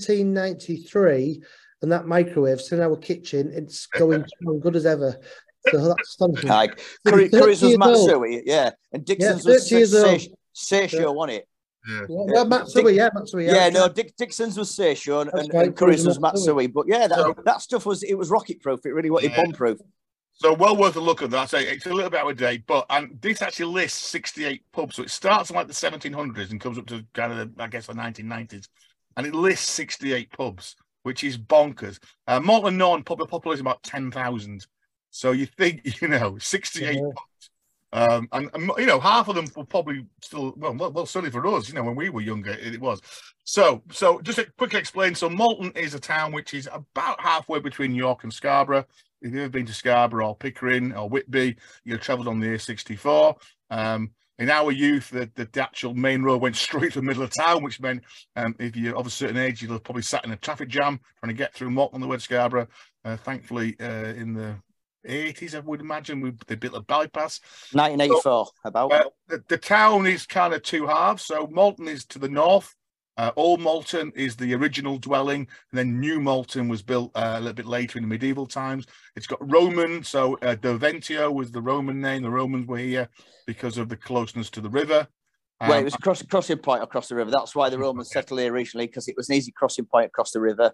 1993. And that microwave, still in our kitchen, it's going good as ever. So that's astonishing. Curry's was Matsui, and Dixon's was Seisho, wasn't it? Matsui. No, Dixon's was Seisho, and Curry's was Matsui. But that stuff was rocket proof. It really was bomb proof. So well worth a look at that. It's a little bit out of date, but this actually lists 68 pubs. So it starts in like the 1700s and comes up to kind of the 1990s, and it lists 68 pubs, which is bonkers. Malton Norton pub population about 10,000. So you think 68 pubs, and half of them were probably still well certainly for us, when we were younger it was. So just to quickly explain. So Malton is a town which is about halfway between York and Scarborough. If you've ever been to Scarborough or Pickering or Whitby, you've travelled on the A64. In our youth, the actual main road went straight to the middle of town, which meant if you're of a certain age, you'll have probably sat in a traffic jam trying to get through Malton on the way to Scarborough. Thankfully, in the 80s, I would imagine, they built a bypass. 1984, the town is kind of two halves. So Malton is to the north. Old Malton is the original dwelling, and then New Malton was built a little bit later in the medieval times. It's got Roman, so Doventio was the Roman name. The Romans were here because of the closeness to the river. It was a crossing point across the river. That's why the Romans settled here originally, because it was an easy crossing point across the river.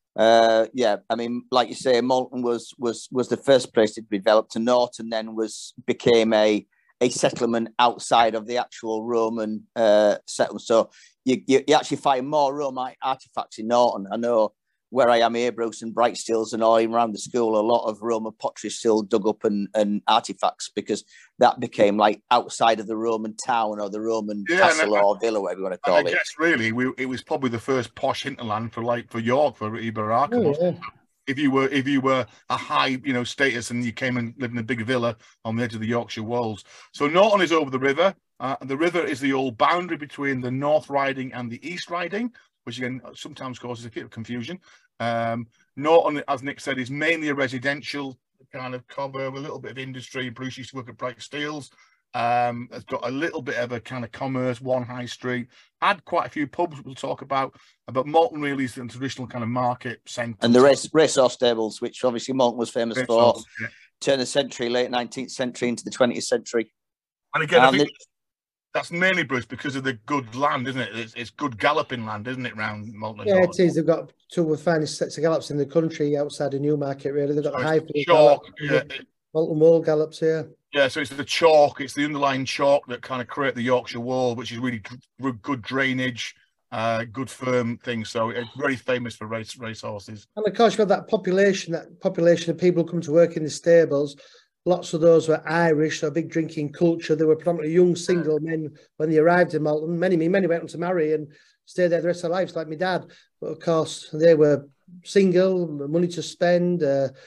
I mean, like you say, Malton was the first place to be developed, and Norton then became a settlement outside of the actual Roman settlement. So you actually find more Roman artifacts in Norton. I know where I am here, Bruce and Brightstills and all around the school, a lot of Roman pottery still dug up and artifacts, because that became like outside of the Roman town or the Roman castle or villa, whatever you want to call it. Yes, really, it was probably the first posh hinterland for York, for Iberarcum. If you were a high, status, and you came and lived in a big villa on the edge of the Yorkshire Wolds. So Norton is over the river. The river is the old boundary between the North Riding and the East Riding, which again sometimes causes a bit of confusion. Norton, as Nick said, is mainly a residential kind of cover with a little bit of industry. Bruce used to work at Bright Steels. It's got a little bit of a kind of commerce, one high street. Had quite a few pubs we'll talk about, but Malton really is the traditional kind of market centre. And the racehorse stables, which obviously Malton was famous for. Turn of the century, late 19th century into the 20th century. And again, I think that's mainly, Bruce, because of the good land, isn't it? It's good galloping land, isn't it, around Malton? Yeah, it is. They've got two of the finest sets of gallops in the country outside of Newmarket, really. They've got the Highfield chalk. Malton Wall gallops here. Yeah, so it's the chalk, it's the underlying chalk that kind of create the Yorkshire Wall, which is really good drainage, good firm thing. So it's very famous for race horses. And of course, you've got that population of people who come to work in the stables. Lots of those were Irish, so a big drinking culture. They were predominantly young single men when they arrived in Malton. Many went on to marry and stay there the rest of their lives, like my dad. But of course, they were single, money to spend.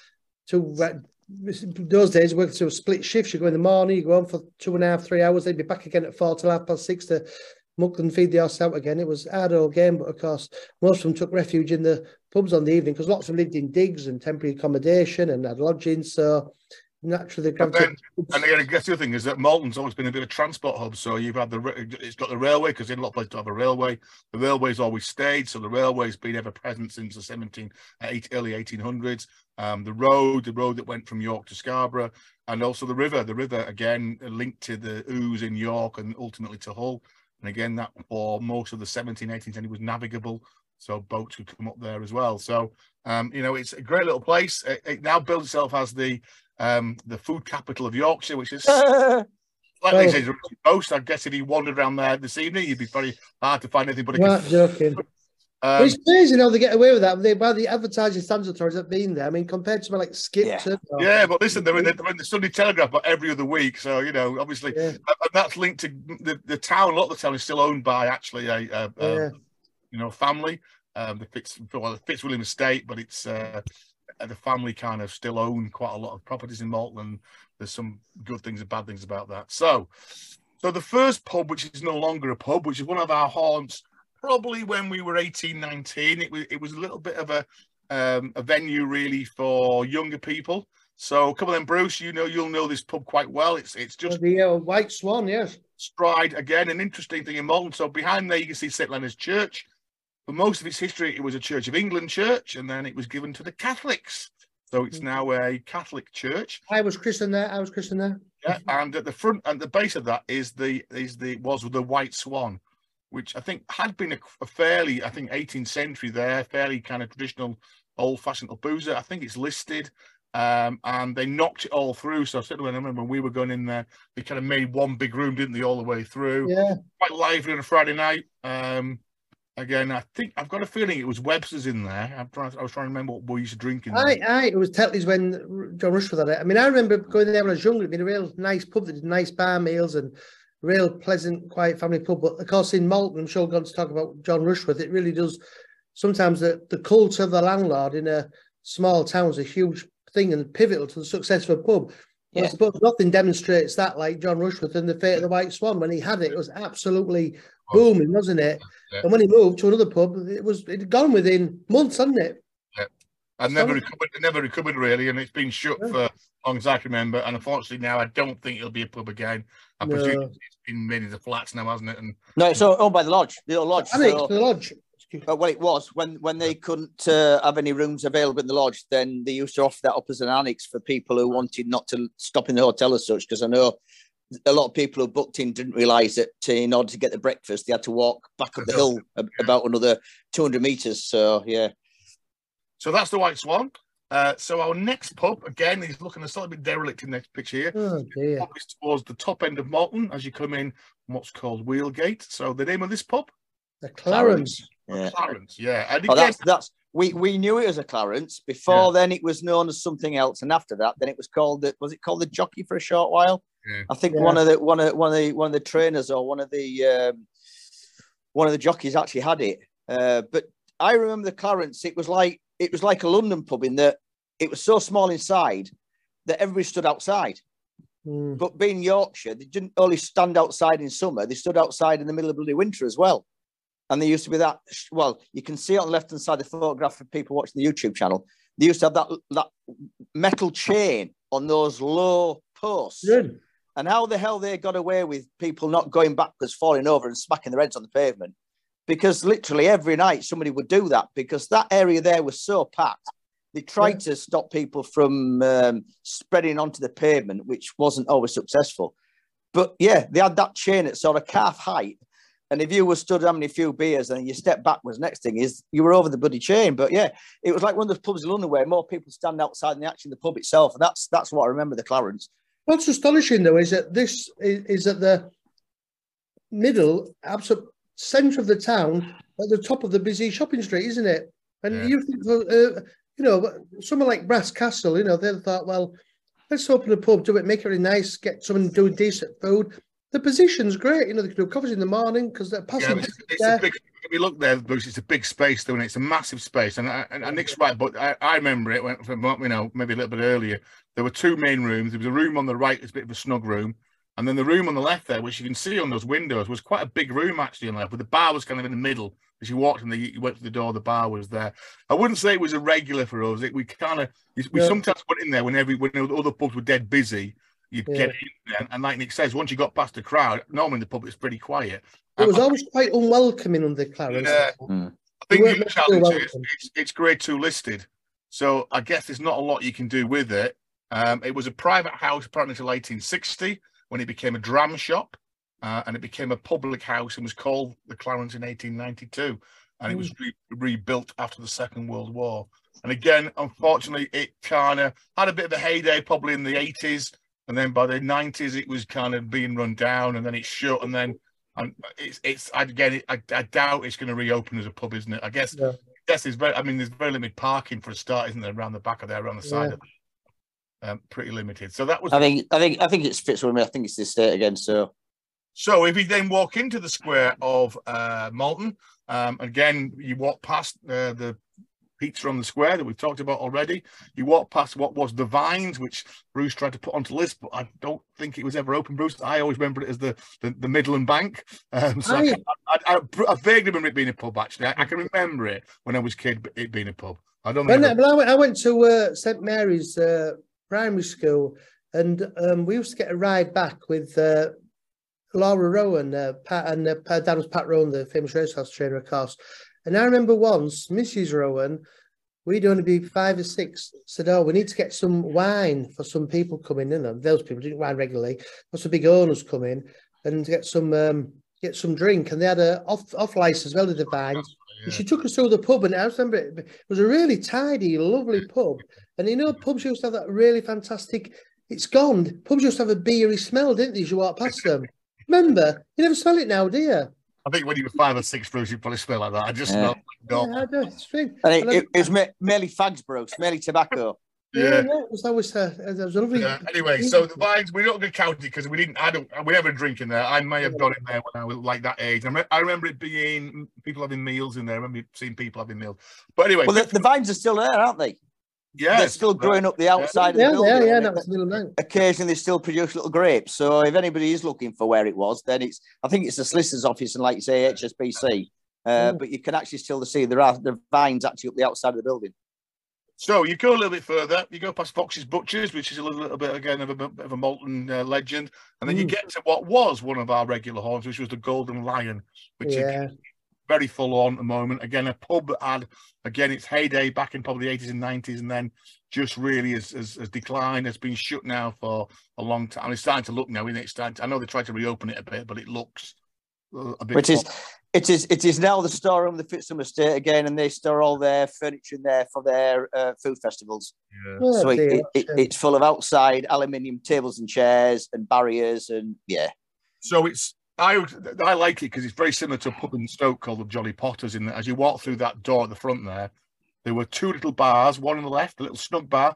Those days, working through a split shift. You go in the morning, you go on for 2.5, 3 hours. They'd be back again at 4 till 6:30 to muck and feed the horse out again. It was a hard old game, but of course, most of them took refuge in the pubs on the evening, because lots of them lived in digs and temporary accommodation and had lodgings. So naturally and again, I guess the other thing is that Malton's always been a bit of a transport hub. So you've had it's got the railway, because in a lot of places to have a railway. The railway's always stayed, so the railway's been ever present since the early 1800s. The road that went from York to Scarborough, and also the river. The river again linked to the Ouse in York and ultimately to Hull. And again, that for most of the 17th, 18th century was navigable, so boats could come up there as well. So it's a great little place. It now builds itself as the food capital of Yorkshire, which is slightly a boast. I guess if you wandered around there this evening, you'd be very hard to find anything but a joking. But it's crazy how they get away with that. By the advertising standards authorities have been there. I mean, compared to something like Skipton. Yeah, but listen, they're in the Sunday Telegraph about every other week. So, obviously, and that's linked to the town. A lot of the town is still owned by actually a family. The Fitzwilliam estate, but it's the family kind of still own quite a lot of properties in Malton. And there's some good things and bad things about that. So the first pub, which is no longer a pub, which is one of our haunts, probably when we were 18, 19, it was a little bit of a venue really for younger people. So come on then, Bruce, you'll know this pub quite well. It's just the White Swan, yes. Stride, again, an interesting thing in Malton. So behind there you can see St Leonard's Church. For most of its history, it was a Church of England church, and then it was given to the Catholics. So it's now a Catholic church. I was christened there. Yeah, and at the front and the base of that was the White Swan, which I think had been a fairly, 18th century there, fairly kind of traditional, old-fashioned boozer. I think it's listed, and they knocked it all through. So I said, when I remember when we were going in there, they kind of made one big room, didn't they, all the way through? Yeah. Quite lively on a Friday night. Again, I think I've got a feeling it was Webster's in there. I was trying to remember what we used to drink in there. It was Tetley's when John Rushworth had it. I mean, I remember going there when I was younger. It'd been a real nice pub that did nice bar meals and real pleasant, quiet family pub. But of course, in Malton, I'm sure we're going to talk about John Rushworth. It really does. Sometimes the cult of the landlord in a small town is a huge thing and pivotal to the success of a pub. Yeah. I suppose nothing demonstrates that like John Rushworth and the fate of the White Swan. When he had it, it was absolutely booming, wasn't it? Yeah. And when he moved to another pub, it'd gone within months, hadn't it? Yeah, and never recovered really, and it's been shut for as long as I can remember. And unfortunately, now I don't think it'll be a pub again. I presume it's been made into flats now, hasn't it? And no, it's owned by the lodge, the old lodge. I think it's the lodge. Well, it was when they couldn't have any rooms available in the lodge. Then they used to offer that up as an annex for people who wanted not to stop in the hotel as such. Because I know a lot of people who booked in didn't realise that in order to get the breakfast, they had to walk back up the hill about another 200 metres. So yeah. So that's the White Swan. So our next pub again is looking a slightly bit derelict in the next picture here. Oh dear. The pub is towards the top end of Malton as you come in what's called Wheelgate. So the name of this pub. The Clarence. Yeah. Clarence, yeah. And again, we knew it as a Clarence. Before then, it was known as something else, and after that, then it was called the Jockey for a short while. Yeah. I think one of the trainers or one of the jockeys actually had it. But I remember the Clarence. It was like a London pub in that it was so small inside that everybody stood outside. Mm. But being Yorkshire, they didn't only stand outside in summer; they stood outside in the middle of bloody winter as well. And there used to be that, well, you can see it on the left-hand side of the photograph for people watching the YouTube channel. They used to have that metal chain on those low posts. Good. And how the hell they got away with people not going backwards, falling over and smacking their heads on the pavement. Because literally every night somebody would do that because that area there was so packed. They tried to stop people from spreading onto the pavement, which wasn't always successful. But yeah, they had that chain at sort of calf height. And if you were stood having a few beers and you step backwards, next thing is you were over the bloody chain. But yeah, it was like one of those pubs in London where more people stand outside than actually the pub itself. And that's what I remember the Clarence. What's astonishing though is that this is at the middle, absolute centre of the town, at the top of the busy shopping street, isn't it? And you think, someone like Brass Castle, they thought, well, let's open a pub, do it, make it really nice, get someone doing decent food. The position's great, they can do coffees in the morning because they're passing. Yeah, it's a big. If you look there, Bruce, it's a big space, though, and it's a massive space. And Nick's right, but I remember it went from maybe a little bit earlier. There were two main rooms. There was a room on the right, it's a bit of a snug room, and then the room on the left there, which you can see on those windows, was quite a big room actually on the left. But the bar was kind of in the middle, As you walked in, you went to the door, the bar was there. I wouldn't say it was a regular for us. We sometimes went in there when the other pubs were dead busy. You'd get in there, and like Nick says, once you got past the crowd, normally the pub is pretty quiet. It was always quite unwelcoming under Clarence. Yeah. I think the challenge is it's grade 2 listed, so I guess there's not a lot you can do with it. It was a private house apparently until 1860 when it became a dram shop, and it became a public house and was called the Clarence in 1892, and it was rebuilt after the Second World War. And again, unfortunately, it kind of had a bit of a heyday probably in the 80s, and then by the 90s it was kind of being run down, and then it shut, and then I doubt it's going to reopen as a pub, isn't it? I guess there's very limited parking for a start, isn't there, around the back of there, around the side of it. Pretty limited. So that was. I think it's Fitzwilliam. I think it's the estate again. So if you then walk into the square of Malton, again you walk past the pizza on the square that we've talked about already. You walk past what was the Vines, which Bruce tried to put onto the list, but I don't think it was ever open, Bruce. I always remember it as the Midland Bank. I vaguely remember it being a pub, actually. I can remember it when I was a kid, it being a pub. I don't know. I went to St Mary's primary school, and we used to get a ride back with Laura Rowan, Dad was Pat Rowan, the famous racehorse trainer, of course. And I remember once, Mrs. Rowan, we'd only be 5 or 6, said, "Oh, we need to get some wine for some people coming in." And those people drink wine regularly. Lots of big owners come in and get some drink. And they had a off license as well as the Vines. Yeah. And she took us through the pub, and I remember it was a really tidy, lovely pub. And pubs used to have that really fantastic. It's gone. Pubs used to have a beery smell, didn't they? As you walk past them. Remember, you never smell it now, do you? I think when you were 5 or 6, Bruce, you probably smell like that. I just smell. I know, it's true. It was mainly fags, Bruce, mainly tobacco. Yeah, it was always lovely. Anyway, so the Vines, we don't get counted because we never drink in there. I may have gone in there when I was like that age. I remember it being people having meals in there. I remember seeing people having meals. But anyway, well, the Vines are still there, aren't they? Yeah, they're still growing up the outside of the building. Yeah, that was the middle of. Occasionally, they still produce little grapes. So if anybody is looking for where it was, then I think it's the solicitor's office and, like you say, HSBC. But you can actually still see the Vines actually up the outside of the building. So you go a little bit further, you go past Fox's Butchers, which is a little bit again of a Malton legend, and then you get to what was one of our regular haunts, which was the Golden Lion, which is very full on at the moment. Again, a pub that had its heyday back in probably the 80s and 90s, and then just really has declined. It's been shut now for a long time. It's starting to look now, isn't it? I know they tried to reopen it a bit, but it looks a bit. It is now the storeroom of the Fitzwilliam Estate again, and they store all their furniture in there for their food festivals. Yeah. So it's full of outside aluminium tables and chairs and barriers, and So I like it because it's very similar to a pub in Stoke called the Jolly Potters. In that, as you walk through that door at the front there were 2 little bars, one on the left, a little snug bar,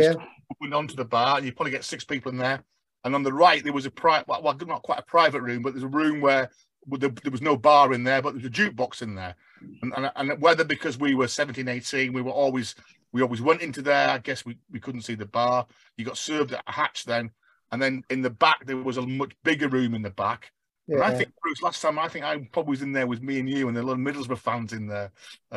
went onto the bar, and you probably get 6 people in there. And on the right, there was not quite a private room, but there's a room where there was no bar in there, but there's a jukebox in there. And whether because we were 17, 18, we always went into there. I guess we couldn't see the bar. You got served at a hatch then. And then in the back, there was a much bigger room in the back. Yeah. And I think, Bruce, last time, I probably was in there with me and you, and there were a lot of Middlesbrough fans in there.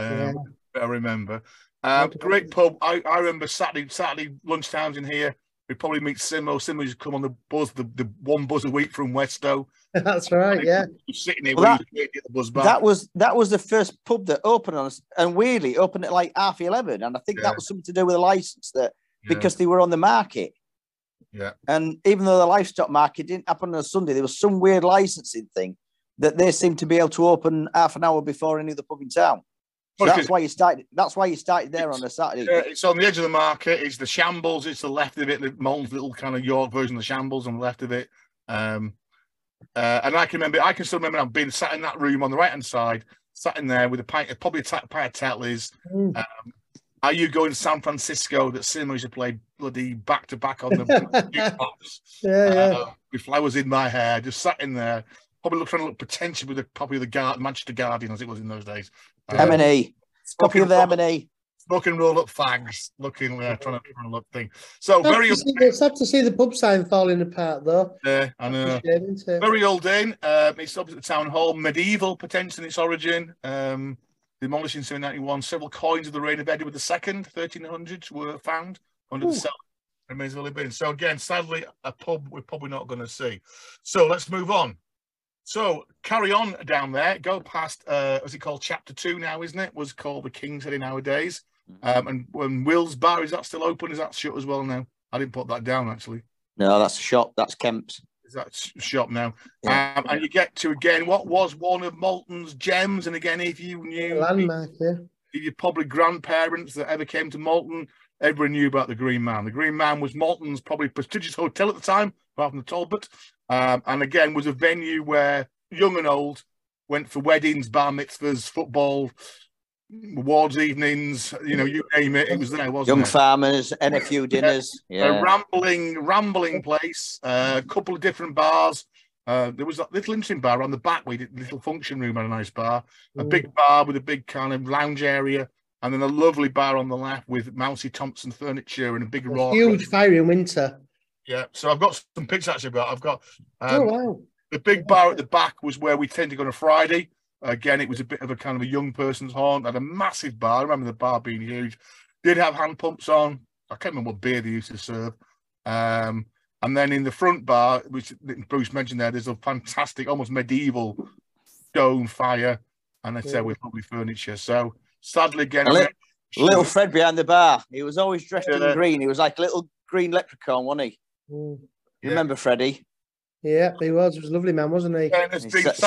I remember. Great pub. I remember Saturday lunchtimes in here. We'd probably meet Simo. Simo used to come on the buzz, the one buzz a week from Westow. That's right, yeah. Sitting here, at the buzz bar. That was the first pub that opened on us, and weirdly opened at like 11:30. And I think that was something to do with the license because they were on the market. Yeah. And even though the livestock market didn't happen on a Sunday, there was some weird licensing thing that they seemed to be able to open half an hour before any other pub in town. So that's why you started there on a Saturday. It's on the edge of the market. It's the Shambles. It's the left of it. The Malton's little kind of York version of the Shambles on the left of it. And I can still remember being sat in that room on the right hand side, sat in there with a pint of Tetleys. Are you going to San Francisco that Simo used to play bloody back to back on the jukebox? With flowers in my hair, just sat in there, probably trying to look potential with a copy of the Manchester Guardian as it was in those days. M&E. Copy of the M&E. smoking roll up fags, looking trying to look thing. So it's sad to see the pub sign falling apart, though. Yeah, I know. Very old Dane. It's opposite the town hall. Medieval potential in its origin. Demolished in 1791. Several coins of the reign of Edward II, 1300s, were found under the cellar. Remains only been. So again, sadly, a pub we're probably not going to see. So let's move on. So carry on down there. Go past. What's it called? Chapter 2 now, isn't it? Was called the King's Head nowadays. And when Will's Bar, is that still open? Is that shut as well now? I didn't put that down actually. No, that's a shop. That's Kemp's. Is that shop now? Yeah. And you get to again what was one of Malton's gems. And again, if you knew landmark, if your probably grandparents that ever came to Malton, everyone knew about the Green Man. The Green Man was Malton's probably prestigious hotel at the time, apart from the Talbot. And again, was a venue where young and old went for weddings, bar mitzvahs, football, awards evenings, you name it, it was there, wasn't it? Young farmers, NFU dinners. A rambling place, a couple of different bars. There was a little interesting bar on the back. We did a little function room and a nice bar. A big bar with a big kind of lounge area. And then a lovely bar on the left with Mousy Thompson furniture and a big rock. Huge fire in winter. Yeah, so I've got some pictures actually, but I've got wow. The big bar at the back was where we tend to go on a Friday. Again, it was a bit of a kind of a young person's haunt. Had a massive bar. I remember the bar being huge. Did have hand pumps on. I can't remember what beer they used to serve. And then in the front bar, which Bruce mentioned there's a fantastic, almost medieval stone fire. And I said with lovely furniture. So sadly, again, little Fred behind the bar. He was always dressed in green. He was like a little green leprechaun, wasn't he? You remember Freddie? Yeah, he was. He was a lovely man, wasn't he? Yeah,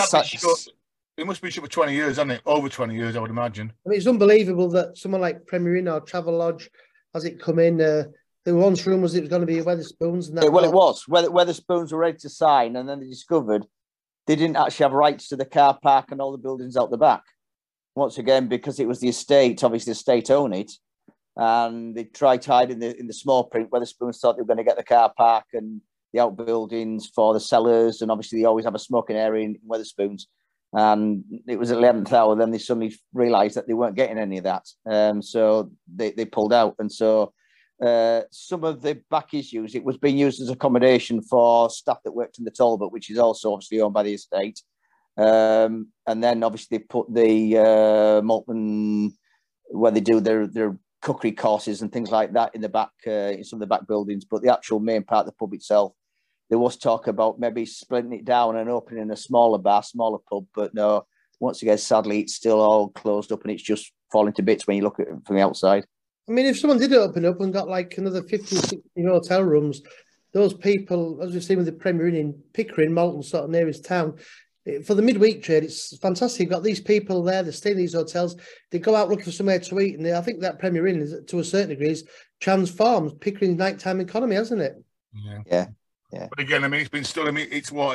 it must be shut for 20 years, hasn't it? Over 20 years, I would imagine. I mean, it's unbelievable that someone like Premier Inn or Travelodge, has it come in? There were once rumours it was going to be Wetherspoons. And that it was. Wetherspoons were ready to sign, and then they discovered they didn't actually have rights to the car park and all the buildings out the back. Once again, because it was the estate, obviously the estate owned it, and they tried to hide in the small print. Wetherspoons thought they were going to get the car park and the outbuildings for the sellers, and obviously they always have a smoking area in Wetherspoons. And it was at the 11th hour, then they suddenly realised that they weren't getting any of that. So they pulled out. And so some of the back issues, it was being used as accommodation for staff that worked in the Talbot, which is also obviously owned by the estate. And then obviously they put the Malton, where they do their cookery courses and things like that in the back, in some of the back buildings. But the actual main part of the pub itself, there was talk about maybe splitting it down and opening a smaller bar, smaller pub. But no, once again, sadly, it's still all closed up and it's just falling to bits when you look at it from the outside. I mean, if someone did open up and got like another 50, 60 hotel rooms, those people, as we've seen with the Premier Inn in Pickering, Malton, sort of nearest town, for the midweek trade, it's fantastic. You've got these people there, they stay in these hotels, they go out looking for somewhere to eat, and I think that Premier Inn, is, to a certain degree, has transformed Pickering's nighttime economy, hasn't it? Yeah. But again, I mean, it's been stood. I mean,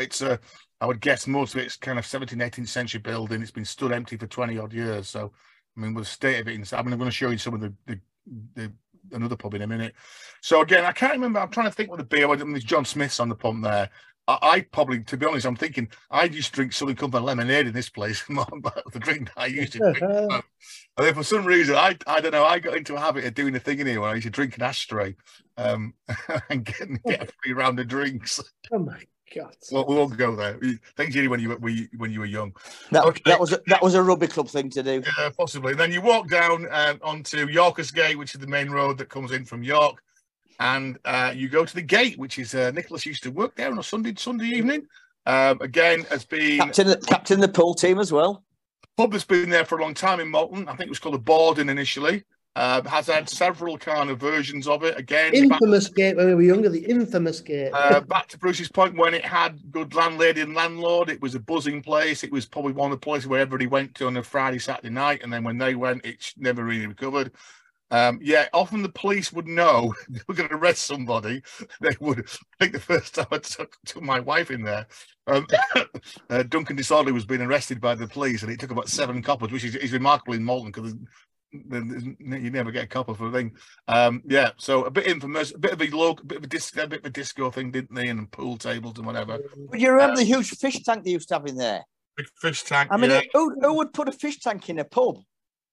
I would guess most of it's kind of 17th, 18th century building. It's been stood empty for 20 odd years. So, I mean, with the state of it inside, I mean, I'm going to show you some of the another pub in a minute. So again, I can't remember. I'm trying to think what the beer was. I mean, there's John Smith's on the pump there. I probably, to be honest, I'm thinking I used to drink Southern Comfort lemonade in this place. The drink that I used to drink. And then for some reason, I don't know, I got into a habit of doing a thing in here where I used to drink an ashtray and get a free round of drinks. Oh my God! Well, we won't go there. Thanks, Jenny, when you were young. That was a rugby club thing to do. Yeah, possibly. And then you walk down onto Yorkers Gate, which is the main road that comes in from York. And you go to the gate, which is Nicholas used to work there on a Sunday evening. Again, has been captain the pool team as well. Pub has been there for a long time in Malton. I think it was called the Borden initially. Has had several kind of versions of it. Again, infamous gate when we were younger. The infamous gate. Back to Bruce's point, when it had good landlady and landlord, it was a buzzing place. It was probably one of the places where everybody went to on a Friday, Saturday night, and then when they went, it never really recovered. Often the police would know they were going to arrest somebody. They would. I think the first time I took my wife in there, Duncan Disorderly was being arrested by the police, and it took about 7 coppers, which is remarkable in Malton because you never get a copper for a thing. So a bit infamous, a bit of a disco thing, didn't they? And pool tables and whatever. But you remember the huge fish tank they used to have in there? Big fish tank. I mean, who would put a fish tank in a pub?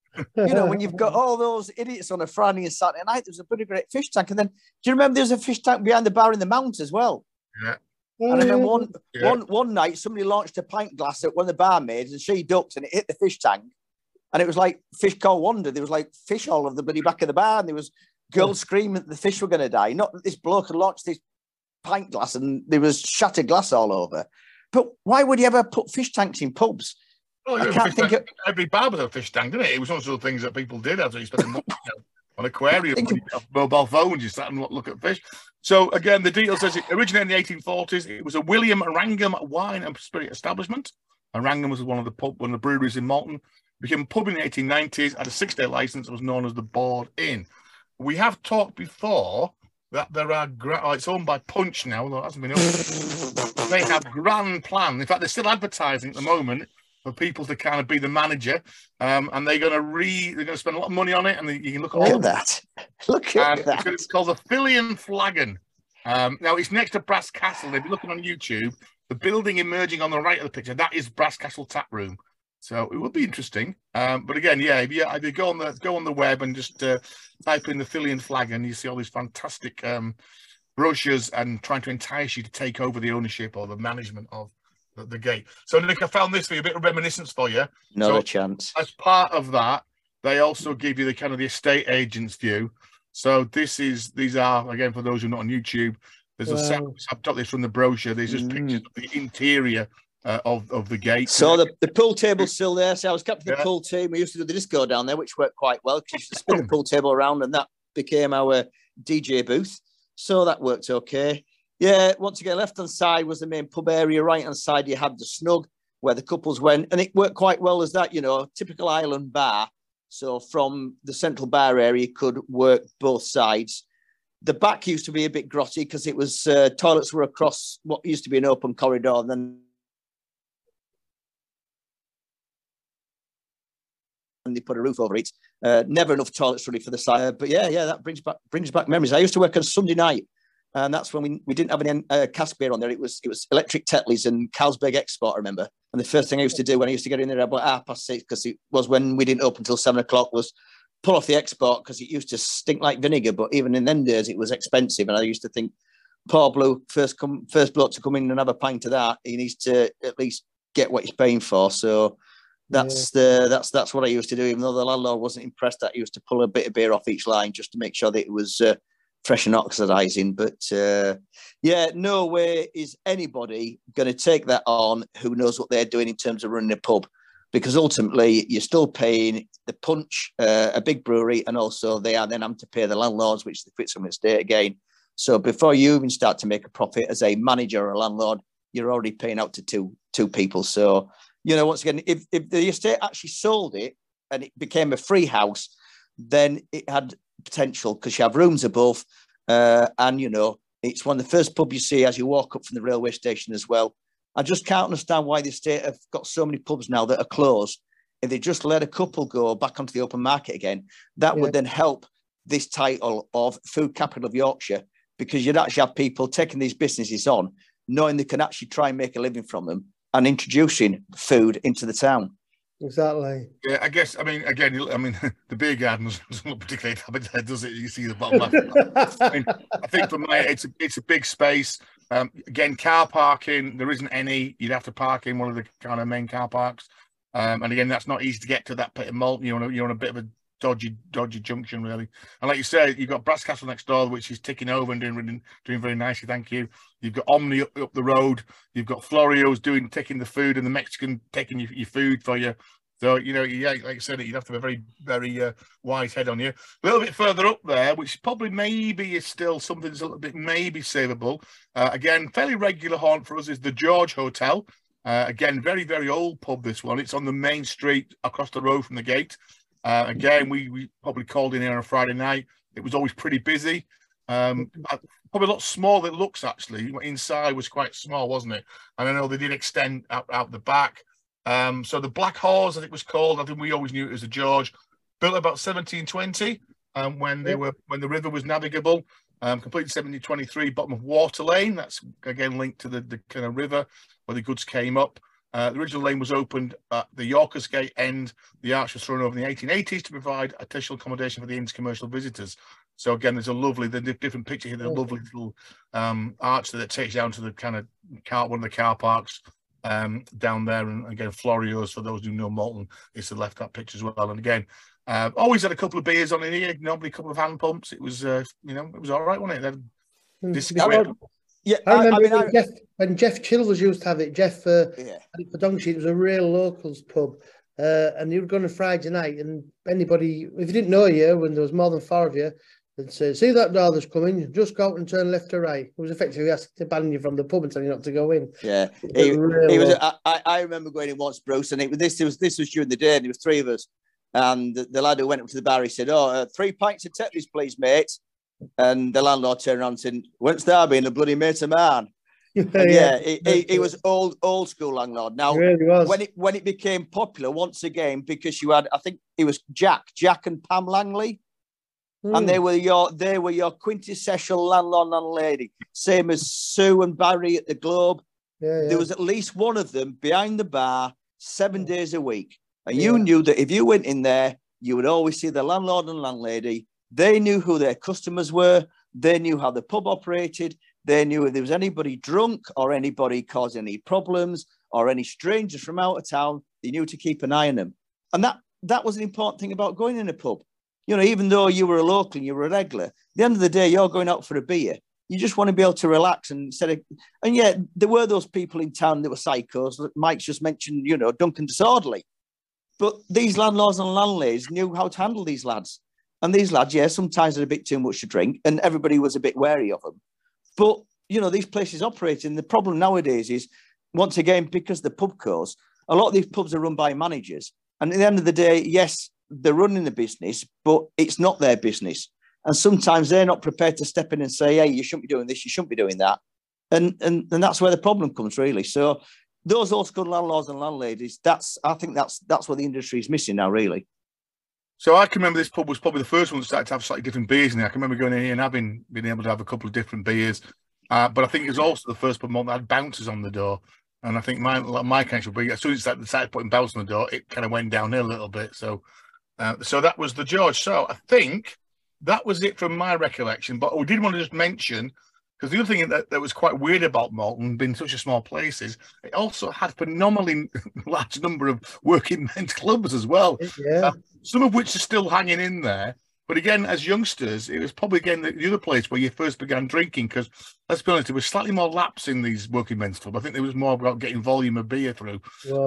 You know, when you've got all those idiots on a Friday and Saturday night, there's a pretty great fish tank. And then, do you remember there's a fish tank behind the bar in the Mount as well? Yeah. I remember one night somebody launched a pint glass at one of the barmaids and she ducked and it hit the fish tank. And it was like fish called Wonder. There was like fish all over the bloody back of the bar, and there was girls screaming that the fish were going to die. Not that this bloke had launched this pint glass and there was shattered glass all over. But why would you ever put fish tanks in pubs? Well, I can't think every bar was a fish tank, didn't it? It was one of the things that people did after you spent money on aquarium, mobile phones. You sat and look at fish. So again, the detail says it originated in the 1840s. It was a William Wrangham wine and spirit establishment. And Wrangham was one of the breweries in Malton. Became a pub in the 1890s, had a 6-day license, and was known as the Board Inn. We have talked before that there are, it's owned by Punch now, although it hasn't been opened. They have grand plans. In fact, they're still advertising at the moment for people to kind of be the manager, and they're going to spend a lot of money on it, and you can look at all that. Look at that. It's called the Fillion Flagon. Now, it's next to Brass Castle. If you're looking on YouTube, the building emerging on the right of the picture, that is Brass Castle Tap Room. So it will be interesting. But again, if you go on the web and just type in the Fillion Flagon, you see all these fantastic brochures and trying to entice you to take over the ownership or the management of the gate. So Nick, I found this for you, a bit of reminiscence for you. Not a chance. As part of that, they also give you the kind of the estate agent's view. So these are, again, for those who are not on YouTube, there's I've got this from the brochure. There's just pictures of the interior of the gate. So the pool table's still there. So I was captain of the pool team. We used to do the disco down there, which worked quite well because you used to spin the pool table around, and that became our DJ booth. So that worked okay. Yeah, once again, left-hand side was the main pub area. Right-hand side, you had the snug where the couples went, and it worked quite well as that, typical island bar. So from the central bar area, you could work both sides. The back used to be a bit grotty because it was toilets were across what used to be an open corridor, and then they put a roof over it. Never enough toilets really for the side. But yeah, that brings back memories. I used to work on Sunday night, and that's when we didn't have any cask beer on there. It was Electric Tetleys and Carlsberg Export, I remember. And the first thing I used to do when I used to get in there about 6:30, because it was when we didn't open until 7 o'clock, was pull off the export because it used to stink like vinegar. But even in them days, it was expensive, and I used to think, poor Blue, first bloke to come in and have a pint of that, he needs to at least get what he's paying for. So that's what I used to do. Even though the landlord wasn't impressed, that he used to pull a bit of beer off each line just to make sure that it was fresh and oxidizing. But no way is anybody going to take that on who knows what they're doing in terms of running a pub, because ultimately you're still paying the Punch, a big brewery, and also they are then having to pay the landlords, which the Fitzroy estate again. So before you even start to make a profit as a manager or a landlord, you're already paying out to two people. So, once again, if the estate actually sold it and it became a free house, then it had potential because you have rooms above, and it's one of the first pubs you see as you walk up from the railway station as well. I just can't understand why the estate have got so many pubs now that are closed. If they just let a couple go back onto the open market again, that would then help this title of Food Capital of Yorkshire, because you'd actually have people taking these businesses on, knowing they can actually try and make a living from them and introducing food into the town. Exactly. Yeah, I guess. I mean, again, the beer garden doesn't look particularly habitat, does it? You see the bottom left. I think for me, it's a big space. Again, car parking, there isn't any. You'd have to park in one of the kind of main car parks. And again, that's not easy to get to that pit of malt. You're on a bit of a dodgy junction, really. And like you say, you've got Brass Castle next door, which is ticking over and doing very nicely. Thank you. You've got Omni up the road. You've got Florio's taking the food, and the Mexican taking your food for you. So like you said, you'd have to have a very, very wise head on you. A little bit further up there, which probably maybe is still something that's a little bit maybe savable. Again, fairly regular haunt for us is the George Hotel. Again, very, very old pub, this one. It's on the main street across the road from the gate. Again, we probably called in here on a Friday night. It was always pretty busy. Probably a lot smaller than it looks, actually. Inside was quite small, wasn't it? And I know they did extend out the back. So the Black Horse, as it was called, I think we always knew it as a George, built about 1720 when the river was navigable. Completed 1723, bottom of Water Lane. That's again linked to the kind of river where the goods came up. The original lane was opened at the Yorkers Gate end. The arch was thrown over in the 1880s to provide additional accommodation for the inn's commercial visitors. So again, there's a lovely, the different picture here, the lovely little arch that takes you down to the kind of one of the car parks down there. And again, Florio's, for those who know Malton, it's the left that picture as well. And again, always had a couple of beers on in here, normally a couple of hand pumps. It was, it was all right, wasn't it? Yeah, I remember when Jeff Chilvers used to have it. Jeff for Donkey, it was a real locals pub, and you would go on a Friday night, and anybody, if you didn't know you, when there was more than 4 of you, they'd say, "See that door that's coming? Just go out and turn left or right." It was effectively asking to ban you from the pub and tell you not to go in. Yeah, I remember going in once, Bruce, and this was during the day, and there was 3 of us, and the lad who went up to the bar, he said, "Oh, 3 pints of Tetleys, please, mate." And the landlord turned around and said, "Whence there being a bloody mate of man?" He was old school landlord. Now, really when it became popular once again, because you had, I think it was Jack and Pam Langley, and they were your quintessential landlord and landlady, same as Sue and Barry at the Globe. There was at least one of them behind the bar 7 days a week, and you knew that if you went in there, you would always see the landlord and landlady. They knew who their customers were. They knew how the pub operated. They knew if there was anybody drunk or anybody causing any problems or any strangers from out of town, they knew to keep an eye on them. And that was an important thing about going in a pub. Even though you were a local and you were a regular, at the end of the day, you're going out for a beer. You just want to be able to relax and yet there were those people in town that were psychos. Mike's just mentioned, Duncan Disorderly. But these landlords and landladies knew how to handle these lads. And these lads, sometimes had a bit too much to drink, and everybody was a bit wary of them. But, these places operate, and the problem nowadays is, once again, because the pub codes, a lot of these pubs are run by managers. And at the end of the day, yes, they're running the business, but it's not their business. And sometimes they're not prepared to step in and say, "Hey, you shouldn't be doing this, you shouldn't be doing that." And that's where the problem comes, really. So those old school landlords and landladies, I think that's what the industry is missing now, really. So I can remember this pub was probably the first one that started to have slightly different beers in there. I can remember going in here and being able to have a couple of different beers. But I think it was also the first pub that had bouncers on the door. And I think my connection would be, as soon as they started putting bouncers on the door, it kind of went downhill a little bit. So that was the George. So I think that was it from my recollection. But we did want to just mention, because the other thing that was quite weird about Malton, being such a small place, is it also had a phenomenally large number of working men's clubs as well. Yeah. Some of which are still hanging in there. But again, as youngsters, it was probably, again, the other place where you first began drinking, because, let's be honest, there was slightly more laps in these working men's clubs. I think there was more about getting volume of beer through.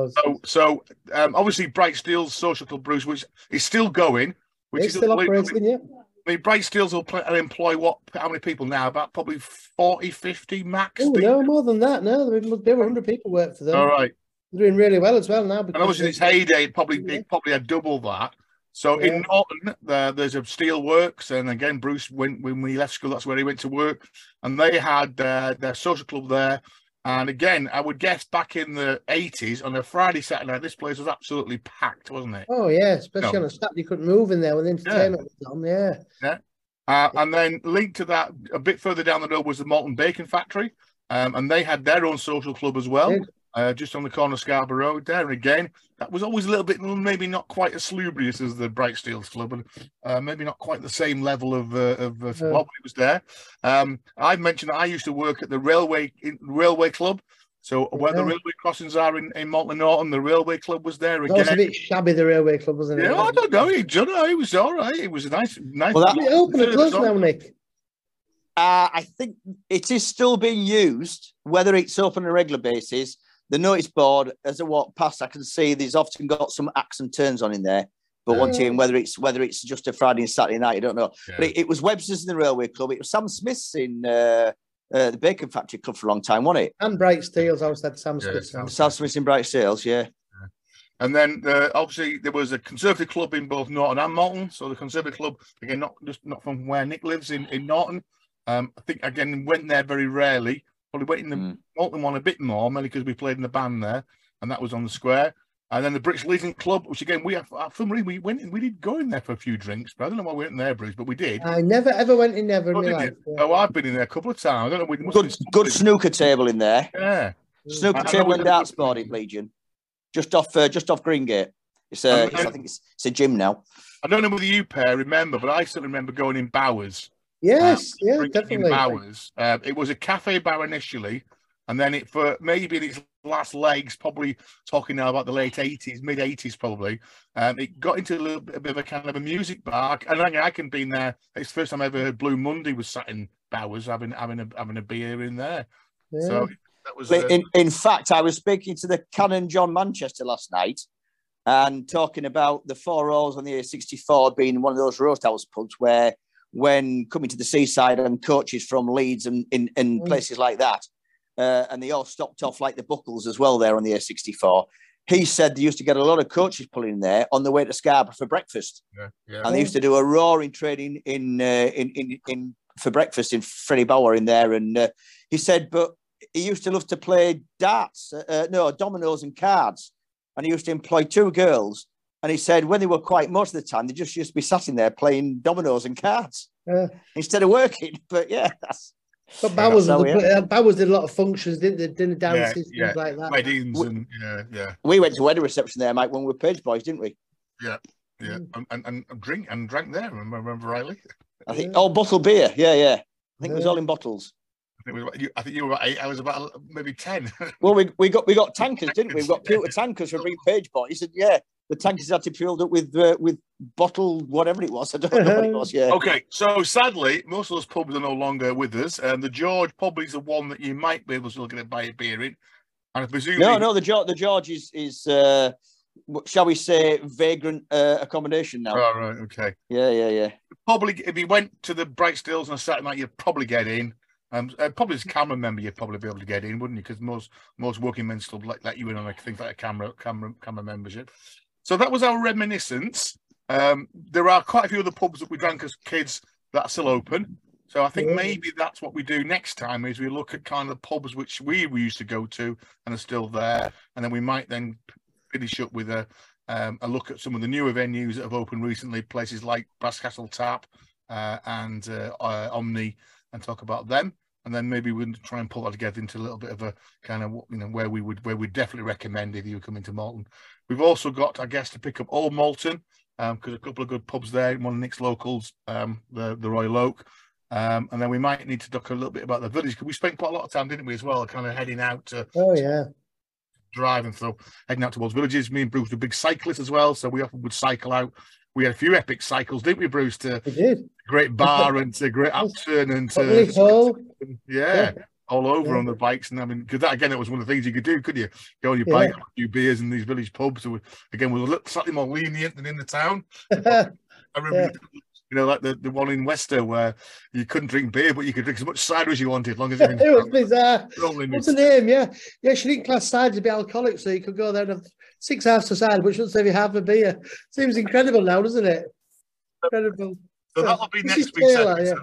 So obviously, Bright Steel's Social Club, Bruce, which is still going. It's still operating, yeah. I mean, Bright Steel's will employ how many people now? About probably 40, 50 max? Oh, no, more than that. No, there were 100 people work for them. All right. They're doing really well as well now. And obviously, in its heyday, it probably had double that. So in Norton, there's a steel works, and again, Bruce, when we left school, that's where he went to work, and they had their social club there. And again, I would guess back in the 80s, on a Friday, Saturday night, this place was absolutely packed, wasn't it? Oh, yeah, especially on a Saturday, you couldn't move in there when the entertainment was on, Yeah. And then linked to that, a bit further down the road, was the Malton Bacon Factory, and they had their own social club as well. Just on the corner of Scarborough Road there. And again, that was always a little bit, maybe not quite as salubrious as the Bright Steel's Club, and maybe not quite the same level of what was there. I've mentioned that I used to work at the Railway Club. So where the railway crossings are in Malton Norton, the Railway Club was there again. It was a bit shabby, the Railway Club, wasn't it? Yeah, I don't know. It was all right. It was a nice. Well, it open or close now, Nick? I think it is still being used, whether it's open on a regular basis. The notice board, as I walk past, I can see there's often got some acts and turns on in there. But once again, whether it's just a Friday and Saturday night, I don't know. Yeah. But it was Webster's in the Railway Club. It was Sam Smith's in the Bacon Factory Club for a long time, wasn't it? And Bright Steel's, I always had Sam Smith's. Sam Smith's in Bright Steel's, yeah. And then obviously there was a Conservative club in both Norton and Malton. So the Conservative club, again, not from where Nick lives in Norton. I think, again, went there very rarely. Probably went in the Malton one a bit more, mainly because we played in the band there, and that was on the square. And then the British Legion Club, which again we did go in there for a few drinks, but I don't know why we went in there, Bruce, but we did. I never ever went in there in my life. Oh, I've been in there a couple of times. I don't know. Good snooker table in there. Yeah. Snooker table and darts board at Legion, just off Greengate. I think it's a gym now. I don't know whether you pair remember, but I still remember going in Bowers. Yes, definitely. In Bowers. It was a cafe bar initially, and then it for maybe in its last legs, probably talking now about the late 80s, mid 80s probably. It got into a little bit of a kind of a music bar, and I can been there. It's the first time I ever heard Blue Monday was sat in Bowers having a beer in there. Yeah. So that was. In fact, I was speaking to the Canon John Manchester last night, and talking about the 4 O's on the A64 being one of those roast house pubs where, when coming to the seaside and coaches from Leeds and in places like that, and they all stopped off like the Buckles as well there on the A64. He said they used to get a lot of coaches pulling in there on the way to Scarborough for breakfast. And they used to do a roaring trading in for breakfast in Freddie Bauer in there. And he said, but he used to love to play darts, dominoes and cards. And he used to employ 2 girls. And he said when they were quiet most of the time, they just used to be sat in there playing dominoes and cards instead of working. But but Bowers did a lot of functions, didn't they? Dinner dances, things like that. Weddings We went to wedding reception there, Mike, when we were Page Boys, didn't we? Yeah. And drank there, remember rightly. I think all bottled beer. Yeah. I think it was all in bottles. I think you were about 8. I was about maybe 10. Well, we got tankers, didn't we? We got pewter tankers from being Page Boys. He said, the tankers had to be filled up with bottled whatever it was. I don't know what it was. Yeah. Okay, so sadly, most of those pubs are no longer with us. The George probably is the one that you might be able to look at buy a beer in. And I presume no, the George is shall we say vagrant accommodation now? Oh, right, okay. Yeah. Probably if you went to the Bright Stills on a Saturday night, you'd probably get in. Probably as a camera member, you'd probably be able to get in, wouldn't you? Because most working men's clubs let you in on things like a camera membership. So that was our reminiscence. There are quite a few other pubs that we drank as kids that are still open. So I think maybe that's what we do next time is we look at kind of the pubs which we used to go to and are still there, and then we might then finish up with a look at some of the newer venues that have opened recently, places like Brasscastle Tap and Omni, and talk about them. And then maybe we'll try and pull that together into a little bit of a kind of, where we definitely recommend if you come into Malton. We've also got, I guess, to pick up Old Malton, because a couple of good pubs there, one of Nick's locals, the Royal Oak. And then we might need to talk a little bit about the village, because we spent quite a lot of time, didn't we, as well, kind of heading out to drive and so heading out towards villages. Me and Bruce were big cyclists as well, so we often would cycle out. We had a few epic cycles, didn't we, Bruce? We did. Great Bar and to Great Upton and to all over on the bikes. And I mean, because that again, it was one of the things you could do, could you? Go on your bike, have a few beers in these village pubs. So again, we're slightly more lenient than in the town. I remember, like the one in Wester where you couldn't drink beer, but you could drink as much cider as you wanted, as long as it was bizarre. What's the name? Yeah, she didn't class cider to be alcoholic, so you could go there and have 6 hours of cider, which would save you half a beer. Seems incredible now, doesn't it? Incredible. So that'll be next week's episode.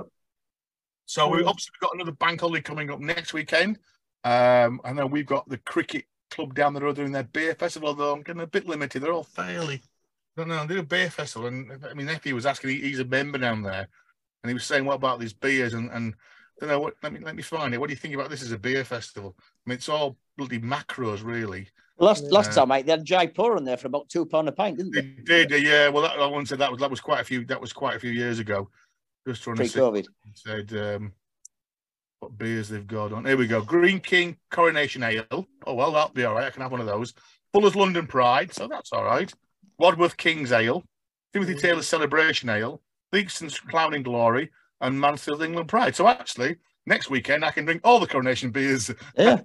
So we obviously got another bank holiday coming up next weekend. And then we've got the cricket club down the road doing their beer festival, although I'm getting a bit limited. They're all fairly. I don't know, they do a beer festival, and I mean, Effie was asking, he's a member down there, and he was saying, what about these beers? And I don't know, let me find it. What do you think about this as a beer festival? I mean, it's all bloody macros, really. Last time, mate, they had Jaipur on there for about £2 a pint, didn't they? They did, yeah. Well, I want to say that was quite a few. That was quite a few years ago. Just trying pre-COVID. To said what beers they've got on. Here we go. Green King Coronation Ale. Oh well, that'll be all right. I can have one of those. Fuller's London Pride, so that's all right. Wadworth King's Ale, Timothy Taylor's Celebration Ale, Theakston's Clowning Glory, and Mansfield England Pride. So actually, next weekend I can drink all the Coronation beers. Yeah,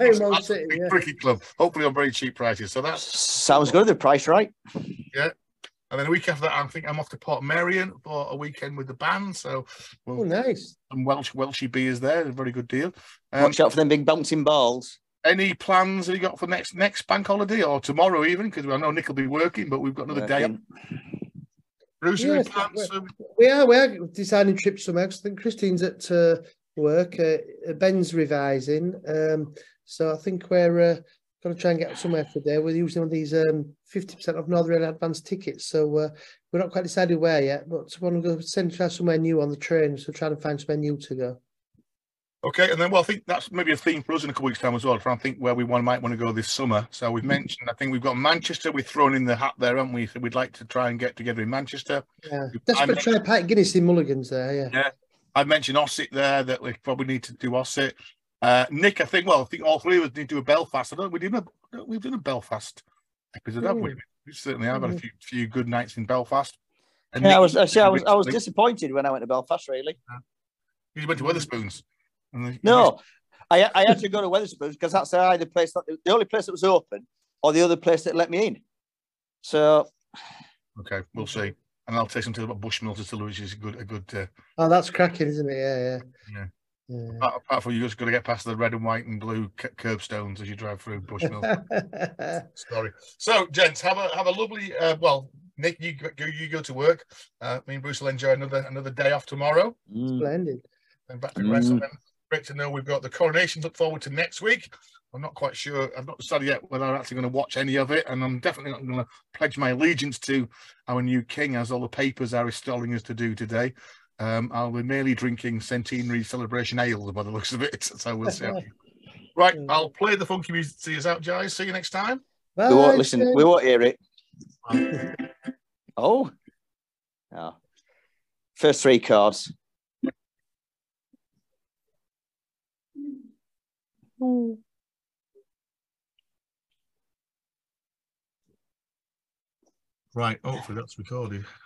cricket club. Hopefully on very cheap prices. So that sounds good. The price right. Yeah. And then a week after that, I think I'm off to Port Merion for a weekend with the band. So, nice. Some Welshy beers there. A very good deal. Watch out for them big bouncing balls. Any plans that you got for next bank holiday or tomorrow even? Because I know Nick will be working, but we've got another day on. Bruce, any plans? We are designing trips somewhere. I think Christine's at work. Ben's revising. So I think we're going to try and get somewhere for there. We're using one of these 50% off Northern Rail advance tickets. So we're not quite decided where yet, but we want to go try somewhere new on the train. So trying to find somewhere new to go. Okay, and then I think that's maybe a theme for us in a couple of weeks' time as well. Trying to think where we might want to go this summer. So we've mentioned, I think we've got Manchester. We've thrown in the hat there, haven't we? So we'd like to try and get together in Manchester. Yeah, desperate to try Pat Guinness in Mulligans there. Yeah. Yeah, I mentioned Ossett there that we probably need to do Ossett. Nick, I think all three of us need to do a Belfast. I don't. We've done a Belfast episode, haven't we? We certainly have had a few good nights in Belfast. And yeah, Nick, I was disappointed when I went to Belfast. Really, you went to Wetherspoons. No, I had to go to Wetherspoons because that's the only place that was open, or the other place that let me in. So, okay, we'll see. And I'll take something about Bushmill Distillery, which is a good. Oh, that's cracking, isn't it? Yeah. Apart from you just got to get past the red and white and blue curbstones as you drive through Bushmill. Sorry. So, gents, have a lovely. Nick, you go to work. Me and Bruce will enjoy another day off tomorrow. Splendid. And back to rest. Great to know we've got the coronation to look forward to next week. I'm not quite sure. I've not decided yet whether I'm actually going to watch any of it, and I'm definitely not going to pledge my allegiance to our new king, as all the papers are installing us to do today. I'll be merely drinking centenary celebration ale by the looks of it. So we'll see. Right, I'll play the funky music. See you out, guys. See you next time. Bye. We won't listen. We won't hear it. Oh. First three cards. Right, hopefully that's recorded.